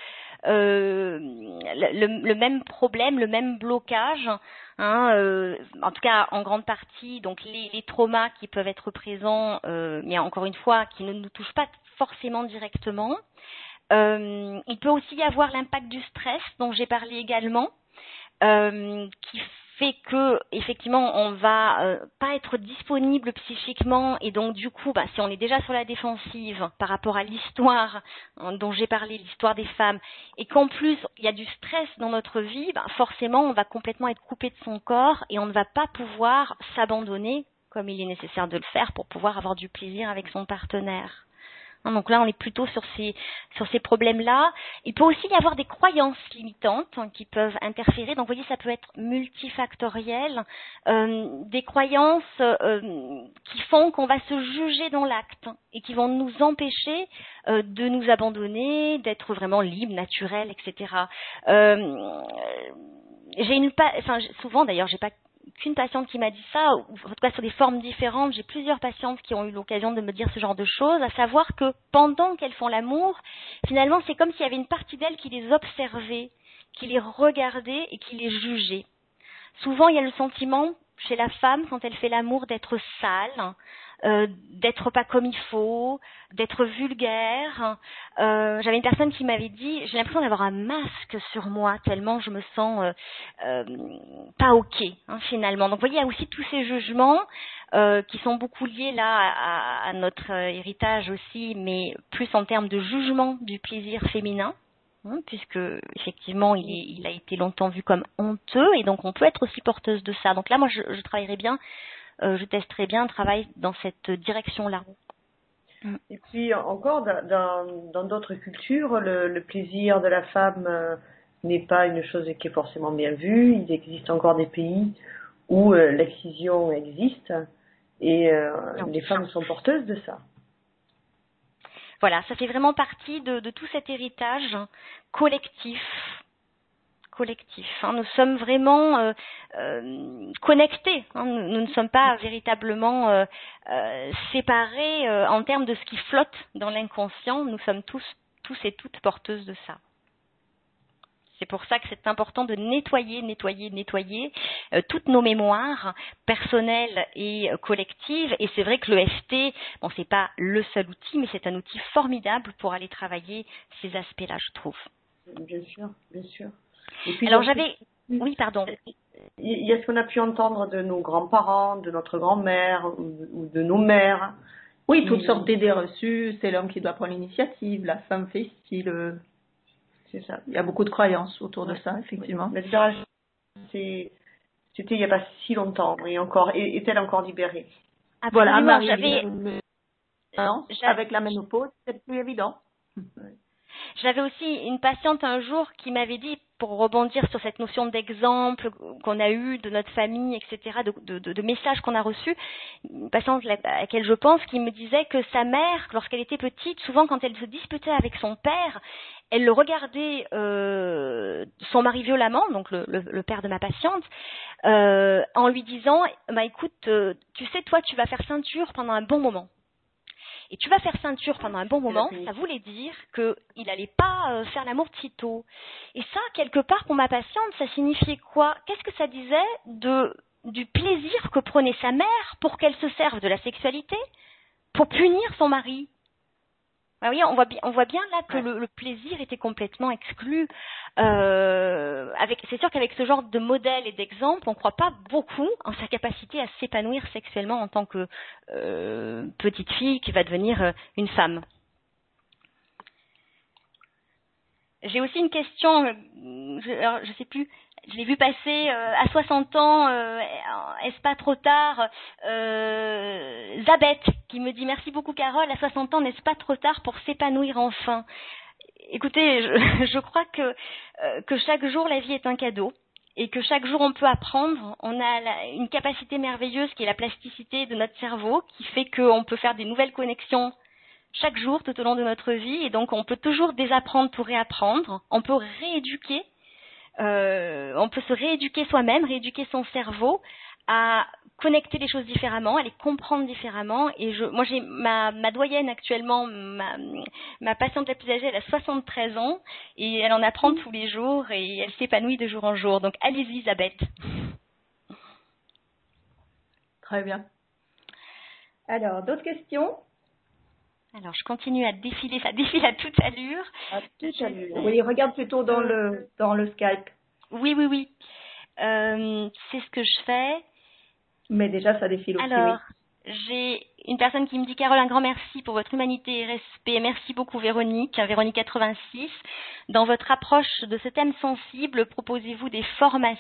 Speaker 2: le même problème, le même blocage, en tout cas en grande partie, donc les traumas qui peuvent être présents, mais encore une fois, qui ne nous touchent pas forcément directement. Il peut aussi y avoir l'impact du stress dont j'ai parlé également, qui fait que effectivement on va pas être disponible psychiquement et donc du coup si on est déjà sur la défensive par rapport à l'histoire dont j'ai parlé, l'histoire des femmes, et qu'en plus il y a du stress dans notre vie, forcément on va complètement être coupé de son corps et on ne va pas pouvoir s'abandonner comme il est nécessaire de le faire pour pouvoir avoir du plaisir avec son partenaire. Donc là, on est plutôt sur ces problèmes-là. Il peut aussi y avoir des croyances limitantes qui peuvent interférer. Donc, vous voyez, ça peut être multifactoriel. Des croyances qui font qu'on va se juger dans l'acte et qui vont nous empêcher de nous abandonner, d'être vraiment libre, naturel, etc. Souvent, d'ailleurs, j'ai pas qu'une patiente qui m'a dit ça, ou en tout cas sur des formes différentes. J'ai plusieurs patientes qui ont eu l'occasion de me dire ce genre de choses, à savoir que pendant qu'elles font l'amour, finalement c'est comme s'il y avait une partie d'elles qui les observait, qui les regardait et qui les jugeait. Souvent il y a le sentiment chez la femme quand elle fait l'amour d'être sale, d'être pas comme il faut, d'être vulgaire. J'avais une personne qui m'avait dit, j'ai l'impression d'avoir un masque sur moi tellement je me sens pas ok finalement. Donc vous voyez, il y a aussi tous ces jugements qui sont beaucoup liés là à notre héritage aussi, mais plus en termes de jugement du plaisir féminin. Puisque effectivement il a été longtemps vu comme honteux et donc on peut être aussi porteuse de ça. Donc là moi je travaillerais bien, je testerais bien un travail dans cette direction-là.
Speaker 3: Et puis encore dans d'autres cultures, le plaisir de la femme n'est pas une chose qui est forcément bien vue. Il existe encore des pays où l'excision existe et les femmes sont porteuses de ça.
Speaker 2: Voilà, ça fait vraiment partie de tout cet héritage collectif collectif. Nous sommes vraiment connectés. Nous ne sommes pas véritablement séparés en termes de ce qui flotte dans l'inconscient. Nous sommes tous et toutes porteuses de ça. C'est pour ça que c'est important de nettoyer toutes nos mémoires personnelles et collectives. Et c'est vrai que l'EFT, c'est pas le seul outil, mais c'est un outil formidable pour aller travailler ces aspects-là, je trouve.
Speaker 3: Bien sûr, bien sûr. Et puis,
Speaker 2: alors oui, pardon.
Speaker 3: Il y a ce qu'on a pu entendre de nos grands-parents, de notre grand-mère ou de nos mères.
Speaker 1: Oui, toutes sortes d'idées reçues. C'est l'homme qui doit prendre l'initiative, la femme fait style. C'est ça. Il y a beaucoup de croyances autour de ça, effectivement.
Speaker 3: La libération, c'était il n'y a pas si longtemps, oui, encore. Est-elle encore libérée?
Speaker 1: Voilà, Marie, avec la ménopause, c'est plus évident.
Speaker 2: J'avais aussi une patiente un jour qui m'avait dit, pour rebondir sur cette notion d'exemple qu'on a eu de notre famille, etc., de messages qu'on a reçus, une patiente à laquelle je pense, qui me disait que sa mère, lorsqu'elle était petite, souvent quand elle se disputait avec son père, elle le regardait, son mari violemment, donc le père de ma patiente, en lui disant, écoute, tu sais, toi, tu vas faire ceinture pendant un bon moment. Et tu vas faire ceinture pendant un bon moment, ça voulait dire qu'il n'allait pas faire l'amour de sitôt. Et ça, quelque part, pour ma patiente, ça signifiait quoi? Qu'est-ce que ça disait du plaisir que prenait sa mère pour qu'elle se serve de la sexualité pour punir son mari? Vous voyez, on voit bien là que le plaisir était complètement exclu. C'est sûr qu'avec ce genre de modèle et d'exemple, on ne croit pas beaucoup en sa capacité à s'épanouir sexuellement en tant que petite fille qui va devenir une femme. J'ai aussi une question, je sais plus, je l'ai vu passer à 60 ans, est-ce pas trop tard? Zabeth qui me dit merci beaucoup Carole, à 60 ans, n'est-ce pas trop tard pour s'épanouir enfin? Écoutez, je crois que chaque jour la vie est un cadeau et que chaque jour on peut apprendre. On a une capacité merveilleuse qui est la plasticité de notre cerveau qui fait qu'on peut faire des nouvelles connexions chaque jour tout au long de notre vie et donc on peut toujours désapprendre pour réapprendre, on peut rééduquer. On peut se rééduquer soi-même, rééduquer son cerveau à connecter les choses différemment, à les comprendre différemment. Et moi, j'ai ma doyenne actuellement, ma patiente la plus âgée, elle a 73 ans et elle en apprend tous les jours et elle s'épanouit de jour en jour. Donc, allez-y, Isabelle.
Speaker 1: Très bien. Alors, d'autres questions?
Speaker 2: Alors, je continue à défiler, ça défile à toute allure.
Speaker 1: À toute allure. Oui, regarde plutôt dans le Skype.
Speaker 2: Oui. C'est ce que je fais.
Speaker 1: Mais déjà, ça défile aussi.
Speaker 2: Alors, j'ai une personne qui me dit « Carole, un grand merci pour votre humanité et respect. Merci beaucoup Véronique, Véronique 86. Dans votre approche de ce thème sensible, proposez-vous des formations ?»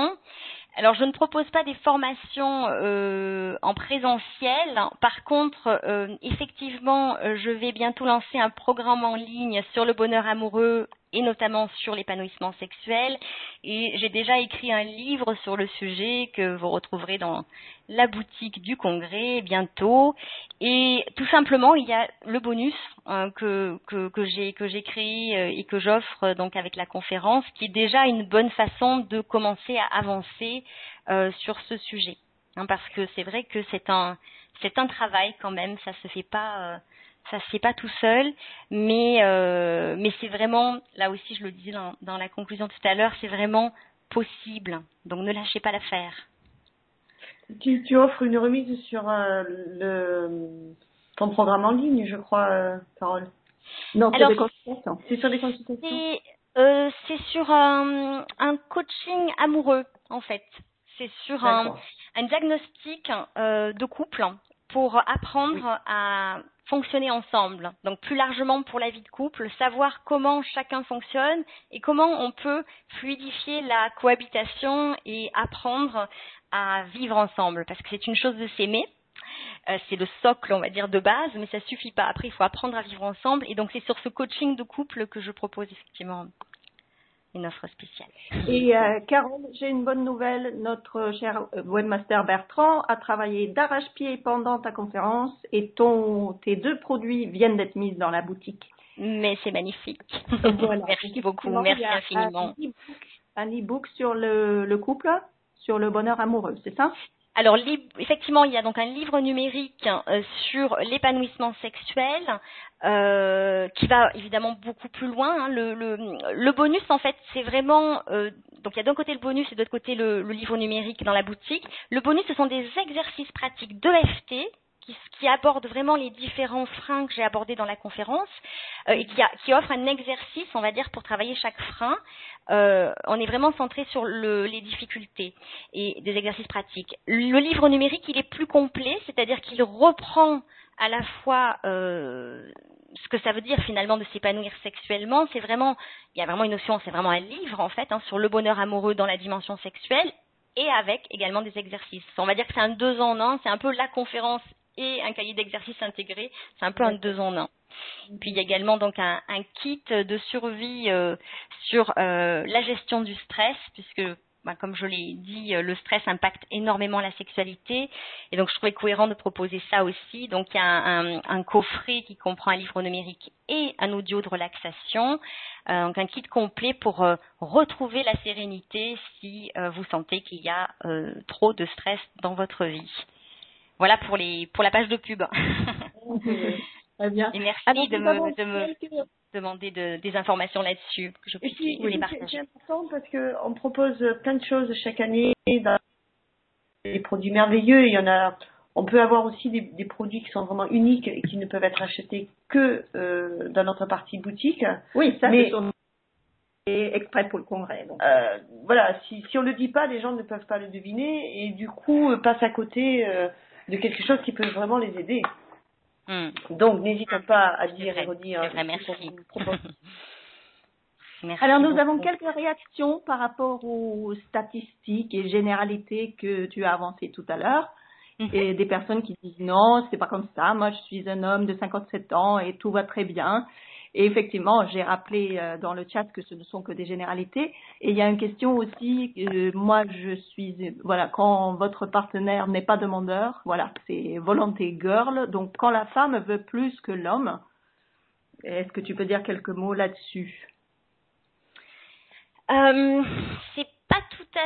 Speaker 2: Alors, je ne propose pas des formations en présentiel. Par contre, effectivement, je vais bientôt lancer un programme en ligne sur le bonheur amoureux et notamment sur l'épanouissement sexuel. Et j'ai déjà écrit un livre sur le sujet que vous retrouverez dans la boutique du Congrès bientôt. Et tout simplement, il y a le bonus que j'ai créé et que j'offre donc avec la conférence, qui est déjà une bonne façon de commencer à avancer sur ce sujet. Parce que c'est vrai que c'est un travail quand même, ça se fait pas tout seul, mais c'est vraiment, là aussi je le disais dans la conclusion tout à l'heure, c'est vraiment possible. Donc ne lâchez pas l'affaire.
Speaker 3: Tu offres une remise sur ton programme en ligne, je crois, Carole.
Speaker 1: Non, c'est des consultations.
Speaker 3: C'est sur des consultations.
Speaker 2: C'est sur un coaching amoureux, en fait. C'est sur un diagnostic de couple pour apprendre à fonctionner ensemble. Donc plus largement pour la vie de couple, savoir comment chacun fonctionne et comment on peut fluidifier la cohabitation et apprendre à vivre ensemble. Parce que c'est une chose de s'aimer, c'est le socle, on va dire, de base, mais ça suffit pas. Après, il faut apprendre à vivre ensemble. Et donc c'est sur ce coaching de couple que je propose effectivement une offre spéciale.
Speaker 1: Et Carole, j'ai une bonne nouvelle. Notre cher webmaster Bertrand a travaillé d'arrache-pied pendant ta conférence et tes 2 produits viennent d'être mis dans la boutique.
Speaker 2: Mais c'est magnifique.
Speaker 1: Voilà.
Speaker 2: Merci beaucoup, merci infiniment.
Speaker 1: un e-book sur le couple, sur le bonheur amoureux, c'est ça?
Speaker 2: Alors, effectivement, il y a donc un livre numérique sur l'épanouissement sexuel qui va évidemment beaucoup plus loin. Hein. Le bonus, en fait, c'est vraiment... donc, il y a d'un côté le bonus et de l'autre côté le livre numérique dans la boutique. Le bonus, ce sont des exercices pratiques d'EFT qui abordent vraiment les différents freins que j'ai abordés dans la conférence et qui offrent un exercice, on va dire, pour travailler chaque frein. On est vraiment centré sur les difficultés et des exercices pratiques. Le livre numérique, il est plus complet, c'est-à-dire qu'il reprend à la fois ce que ça veut dire finalement de s'épanouir sexuellement. Il y a vraiment une notion, c'est vraiment un livre en fait, hein, sur le bonheur amoureux dans la dimension sexuelle et avec également des exercices. On va dire que c'est un 2 en 1, c'est un peu la conférence et un cahier d'exercices intégré, c'est un peu un 2 en 1. Puis il y a également donc un kit de survie sur la gestion du stress, puisque comme je l'ai dit, le stress impacte énormément la sexualité, et donc je trouvais cohérent de proposer ça aussi. Donc il y a un coffret qui comprend un livre numérique et un audio de relaxation, donc un kit complet pour retrouver la sérénité si vous sentez qu'il y a trop de stress dans votre vie. Voilà pour la page de pub.
Speaker 1: Très bien.
Speaker 2: Et merci de me demander des informations là-dessus, que je puisse les partager.
Speaker 3: C'est important parce qu'on propose plein de choses chaque année, des produits merveilleux. Il y en a, on peut avoir aussi des produits qui sont vraiment uniques et qui ne peuvent être achetés que dans notre partie boutique.
Speaker 1: Oui, ça c'est exprès pour le congrès. Donc.
Speaker 3: Voilà, si on ne le dit pas, les gens ne peuvent pas le deviner et du coup passent à côté de quelque chose qui peut vraiment les aider. Donc, n'hésitez pas à dire et redire.
Speaker 2: C'est vrai, merci.
Speaker 1: Merci. Alors, nous avons quelques réactions par rapport aux statistiques et généralités que tu as avancées tout à l'heure. Et des personnes qui disent non, c'est pas comme ça. Moi, je suis un homme de 57 ans et tout va très bien. Et effectivement, j'ai rappelé dans le chat que ce ne sont que des généralités. Et il y a une question aussi, moi je suis, voilà, quand votre partenaire n'est pas demandeur, voilà, c'est volonté girl. Donc quand la femme veut plus que l'homme, est-ce que tu peux dire quelques mots là-dessus?
Speaker 2: C'est pas tout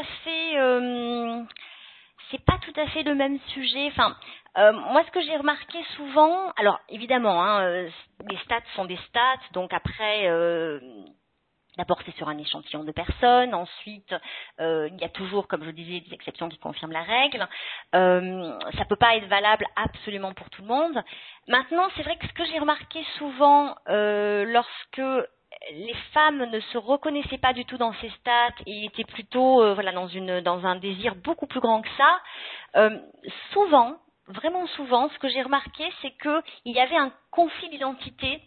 Speaker 2: à fait le même sujet. Enfin, moi, ce que j'ai remarqué souvent, alors évidemment, les stats sont des stats, donc après, d'abord c'est sur un échantillon de personnes, ensuite il y a toujours, comme je disais, des exceptions qui confirment la règle. Ça peut pas être valable absolument pour tout le monde. Maintenant, c'est vrai que ce que j'ai remarqué souvent lorsque les femmes ne se reconnaissaient pas du tout dans ces stats et étaient plutôt dans un désir beaucoup plus grand que ça. Souvent, vraiment souvent, ce que j'ai remarqué, c'est que il y avait un conflit d'identité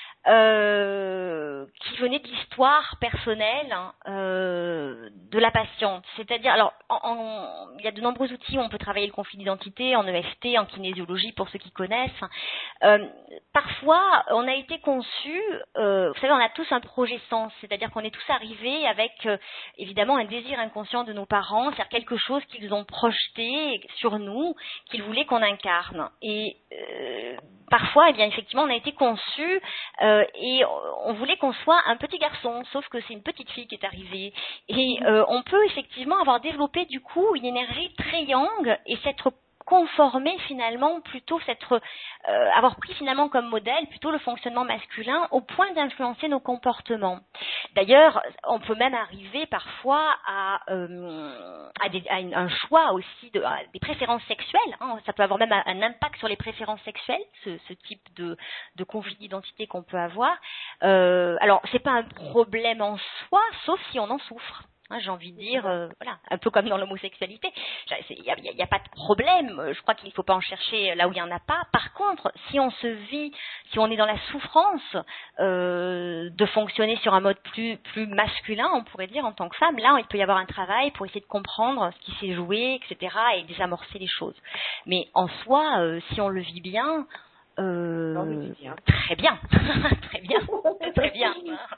Speaker 2: qui venait de l'histoire personnelle de la patiente. C'est-à-dire, alors, il y a de nombreux outils où on peut travailler le conflit d'identité, en EFT, en kinésiologie, pour ceux qui connaissent. Parfois, on a été conçus, vous savez, on a tous un projet sens, c'est-à-dire qu'on est tous arrivés avec, évidemment, un désir inconscient de nos parents, c'est-à-dire quelque chose qu'ils ont projeté sur nous, qu'ils voulaient qu'on incarne. Et parfois, eh bien, effectivement, on a été conçus et on voulait qu'on soit un petit garçon, sauf que c'est une petite fille qui est arrivée. Et on peut effectivement avoir développé du coup une énergie très yang et s'être conformé finalement, plutôt avoir pris finalement comme modèle plutôt le fonctionnement masculin au point d'influencer nos comportements. D'ailleurs, on peut même arriver parfois à un choix aussi, des préférences sexuelles. Hein. Ça peut avoir même un impact sur les préférences sexuelles, ce type de conflit d'identité qu'on peut avoir. Alors, c'est pas un problème en soi, sauf si on en souffre. J'ai envie de dire, voilà, un peu comme dans l'homosexualité, il n'y a pas de problème. Je crois qu'il ne faut pas en chercher là où il n'y en a pas. Par contre, si on est dans la souffrance de fonctionner sur un mode plus masculin, on pourrait dire en tant que femme, là, il peut y avoir un travail pour essayer de comprendre ce qui s'est joué, etc., et désamorcer les choses. Mais en soi, si on le vit bien. Très bien, très bien, très bien.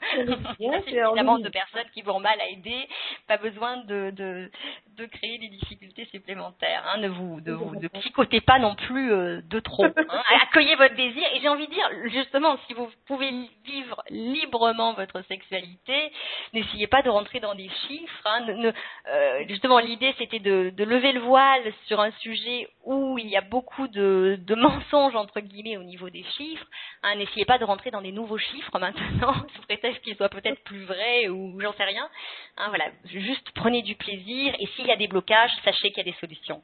Speaker 1: Il y a
Speaker 2: suffisamment de personnes qui vont mal à aider, pas besoin de créer des difficultés supplémentaires. Hein. Ne psychotez pas non plus de trop. Hein. Accueillez votre désir. Et j'ai envie de dire, justement, si vous pouvez vivre librement votre sexualité, n'essayez pas de rentrer dans des chiffres. Hein. Justement, l'idée, c'était de lever le voile sur un sujet où il y a beaucoup de mensonges, entre guillemets, au niveau des chiffres. Hein. N'essayez pas de rentrer dans des nouveaux chiffres maintenant, sous prétexte qu'ils soient peut-être plus vrais ou j'en sais rien. Hein, voilà, juste prenez du plaisir et s'il y a des blocages, sachez qu'il y a des solutions.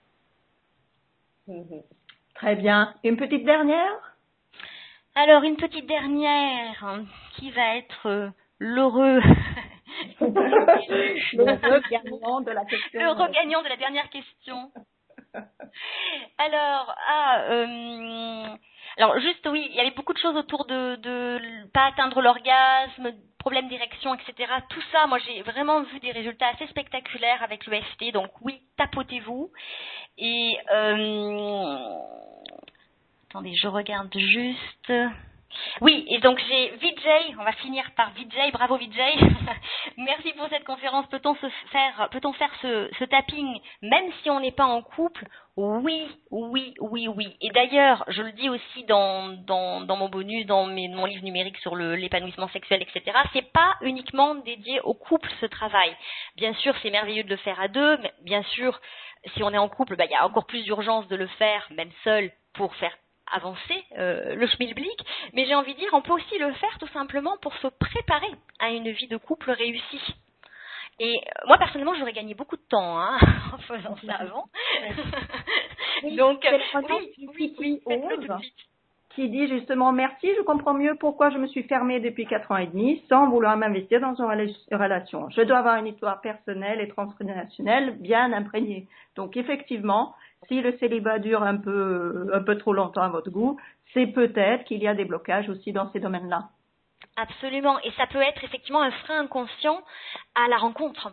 Speaker 1: Très bien. Une petite dernière?
Speaker 2: Alors, une petite dernière qui va être l'heureux.
Speaker 1: Le gagnant de la question.
Speaker 2: Le regagnant de la dernière question. Alors juste oui, il y avait beaucoup de choses autour de pas atteindre l'orgasme, problème d'érection, etc. Tout ça, moi j'ai vraiment vu des résultats assez spectaculaires avec l'EFT. Donc oui, tapotez-vous. Et attendez, je regarde juste. Oui, et donc j'ai Vijay, on va finir par Vijay, bravo Vijay. Merci pour cette conférence. Peut-on faire ce tapping même si on n'est pas en couple? Oui. Et d'ailleurs, je le dis aussi dans mon bonus, dans mon livre numérique sur l'épanouissement sexuel, etc. C'est pas uniquement dédié au couple ce travail. Bien sûr, c'est merveilleux de le faire à deux, mais bien sûr, si on est en couple, il y a encore plus d'urgence de le faire, même seul, pour faire avancer le schmilblick, mais j'ai envie de dire, on peut aussi le faire tout simplement pour se préparer à une vie de couple réussie. Et moi, personnellement, j'aurais gagné beaucoup de temps en faisant ça avant. Donc, oui, faites-le tout de suite.
Speaker 1: Qui dit justement, merci, je comprends mieux pourquoi je me suis fermée depuis 4 ans et demi sans vouloir m'investir dans une relation. Je dois avoir une histoire personnelle et transgénérationnelle bien imprégnée. Donc, effectivement, si le célibat dure un peu trop longtemps à votre goût, c'est peut-être qu'il y a des blocages aussi dans ces domaines-là.
Speaker 2: Absolument. Et ça peut être effectivement un frein inconscient à la rencontre.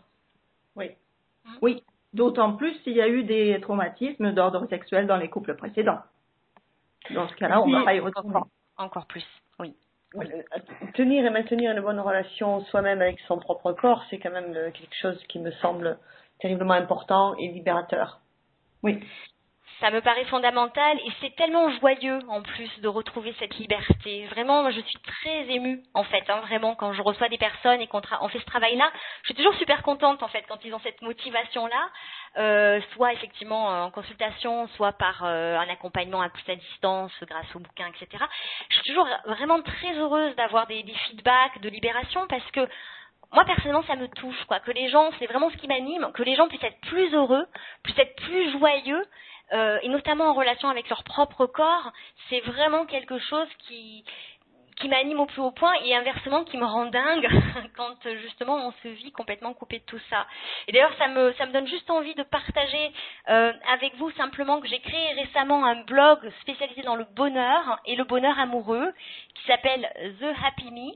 Speaker 1: Oui. D'autant plus s'il y a eu des traumatismes d'ordre sexuel dans les couples précédents. Dans ce cas-là, on va pas y retourner.
Speaker 2: Encore plus, oui.
Speaker 3: Tenir et maintenir une bonne relation soi-même avec son propre corps, c'est quand même quelque chose qui me semble terriblement important et libérateur.
Speaker 1: Oui.
Speaker 2: Ça me paraît fondamental et c'est tellement joyeux en plus de retrouver cette liberté. Vraiment, moi, je suis très émue en fait, vraiment quand je reçois des personnes et qu'on fait ce travail-là. Je suis toujours super contente en fait quand ils ont cette motivation-là, soit effectivement en consultation, soit par un accompagnement à plus à distance grâce aux bouquins, etc. Je suis toujours vraiment très heureuse d'avoir des feedbacks de libération parce que moi, personnellement, ça me touche, que les gens, c'est vraiment ce qui m'anime, que les gens puissent être plus heureux, puissent être plus joyeux, et notamment en relation avec leur propre corps, c'est vraiment quelque chose qui m'anime au plus haut point et inversement qui me rend dingue quand justement on se vit complètement coupé de tout ça. Et d'ailleurs, ça me donne juste envie de partager avec vous simplement que j'ai créé récemment un blog spécialisé dans le bonheur et le bonheur amoureux qui s'appelle The Happy Me,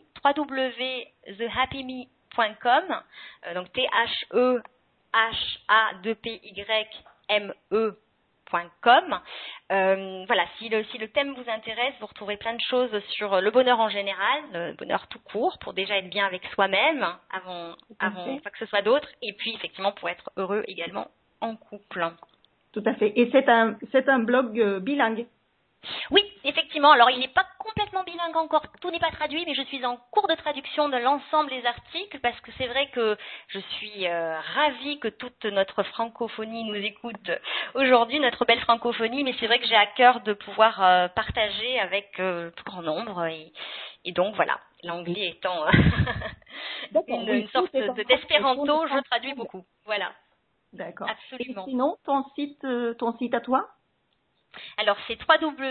Speaker 2: www.thehappyme.com, donc THEHA2PYME.com. Voilà, si le thème vous intéresse, vous retrouverez plein de choses sur le bonheur en général, le bonheur tout court, pour déjà être bien avec soi-même avant pas que ce soit d'autres, et puis effectivement pour être heureux également en couple.
Speaker 1: Tout à fait. Et c'est un blog bilingue.
Speaker 2: Oui, effectivement. Alors, il n'est pas complètement bilingue encore, tout n'est pas traduit, mais je suis en cours de traduction de l'ensemble des articles parce que c'est vrai que je suis ravie que toute notre francophonie nous écoute aujourd'hui, notre belle francophonie, mais c'est vrai que j'ai à cœur de pouvoir partager avec le plus grand nombre et donc voilà, l'anglais étant une sorte d'espéranto, je traduis beaucoup. Voilà.
Speaker 1: D'accord.
Speaker 2: Absolument.
Speaker 1: Et sinon, ton site à toi?
Speaker 2: Alors, c'est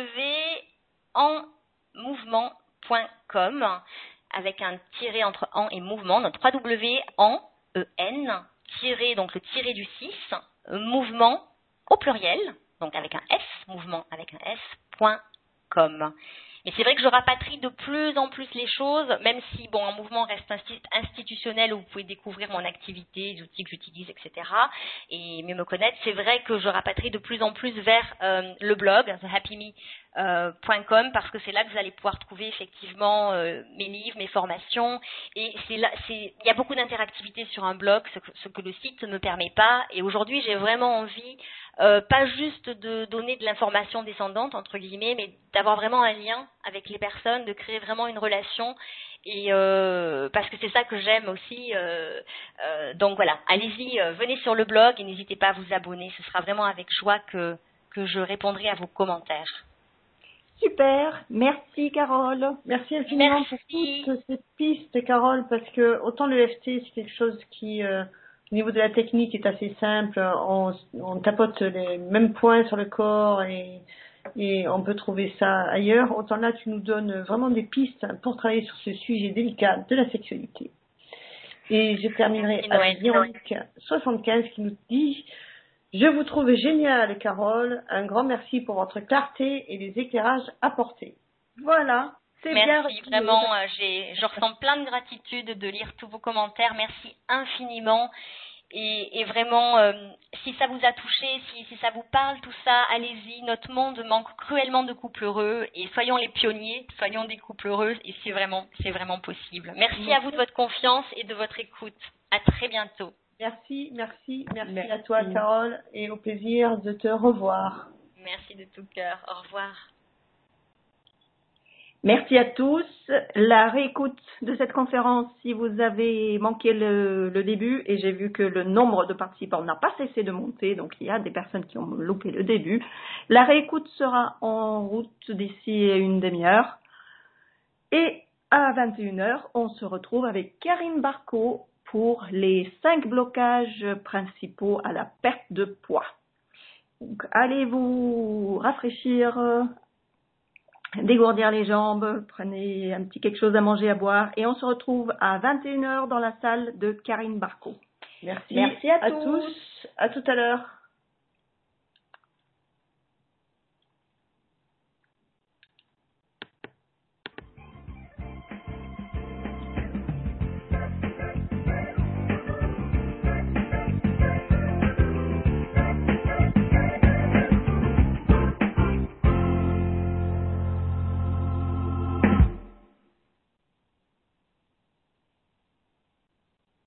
Speaker 2: www.enmouvement.com avec un tiret entre en et mouvement, donc www.en, donc le tiret du 6, mouvement au pluriel, donc avec un S, mouvement avec un S.com. Et c'est vrai que je rapatrie de plus en plus les choses, même si un mouvement reste institutionnel où vous pouvez découvrir mon activité, les outils que j'utilise, etc. et mieux me connaître. C'est vrai que je rapatrie de plus en plus vers le blog, The Happy Me,
Speaker 4: parce que c'est là que vous allez pouvoir trouver effectivement mes livres, mes formations, et il y a beaucoup d'interactivité sur un blog, ce que le site ne me permet pas. Et aujourd'hui, j'ai vraiment envie pas juste de donner de l'information descendante entre guillemets, mais d'avoir vraiment un lien avec les personnes, de créer vraiment une relation. Et parce que c'est ça que j'aime aussi. Donc voilà, allez-y, venez sur le blog et n'hésitez pas à vous abonner. Ce sera vraiment avec joie que je répondrai à vos commentaires.
Speaker 1: Super, merci Carole.
Speaker 3: Merci infiniment pour toutes ces pistes, Carole, parce que autant le FT, c'est quelque chose qui, au niveau de la technique, est assez simple. On tapote les mêmes points sur le corps et on peut trouver ça ailleurs. Autant là, tu nous donnes vraiment des pistes pour travailler sur ce sujet délicat de la sexualité. Et je terminerai avec Véronique 75 qui nous dit: je vous trouve génial, Carole. Un grand merci pour votre clarté et les éclairages apportés. Voilà, c'est bien.
Speaker 4: Merci, vraiment. Je ressens plein de gratitude de lire tous vos commentaires. Merci infiniment. Et vraiment, si ça vous a touché, si ça vous parle, tout ça, allez-y. Notre monde manque cruellement de couples heureux. Et soyons les pionniers, soyons des couples heureux. Et c'est vraiment possible. Merci à vous de votre confiance et de votre écoute. À très bientôt.
Speaker 3: Merci à toi, Carole, et au plaisir de te revoir.
Speaker 4: Merci de tout cœur. Au revoir.
Speaker 1: Merci à tous. La réécoute de cette conférence, si vous avez manqué le début, et j'ai vu que le nombre de participants n'a pas cessé de monter, donc il y a des personnes qui ont loupé le début. La réécoute sera en route d'ici une demi-heure. Et à 21h, on se retrouve avec Karine Barco pour les 5 blocages principaux à la perte de poids. Donc, allez vous rafraîchir, dégourdir les jambes, prenez un petit quelque chose à manger, à boire, et on se retrouve à 21h dans la salle de Karine Barco.
Speaker 3: Merci à tous. À tout à l'heure.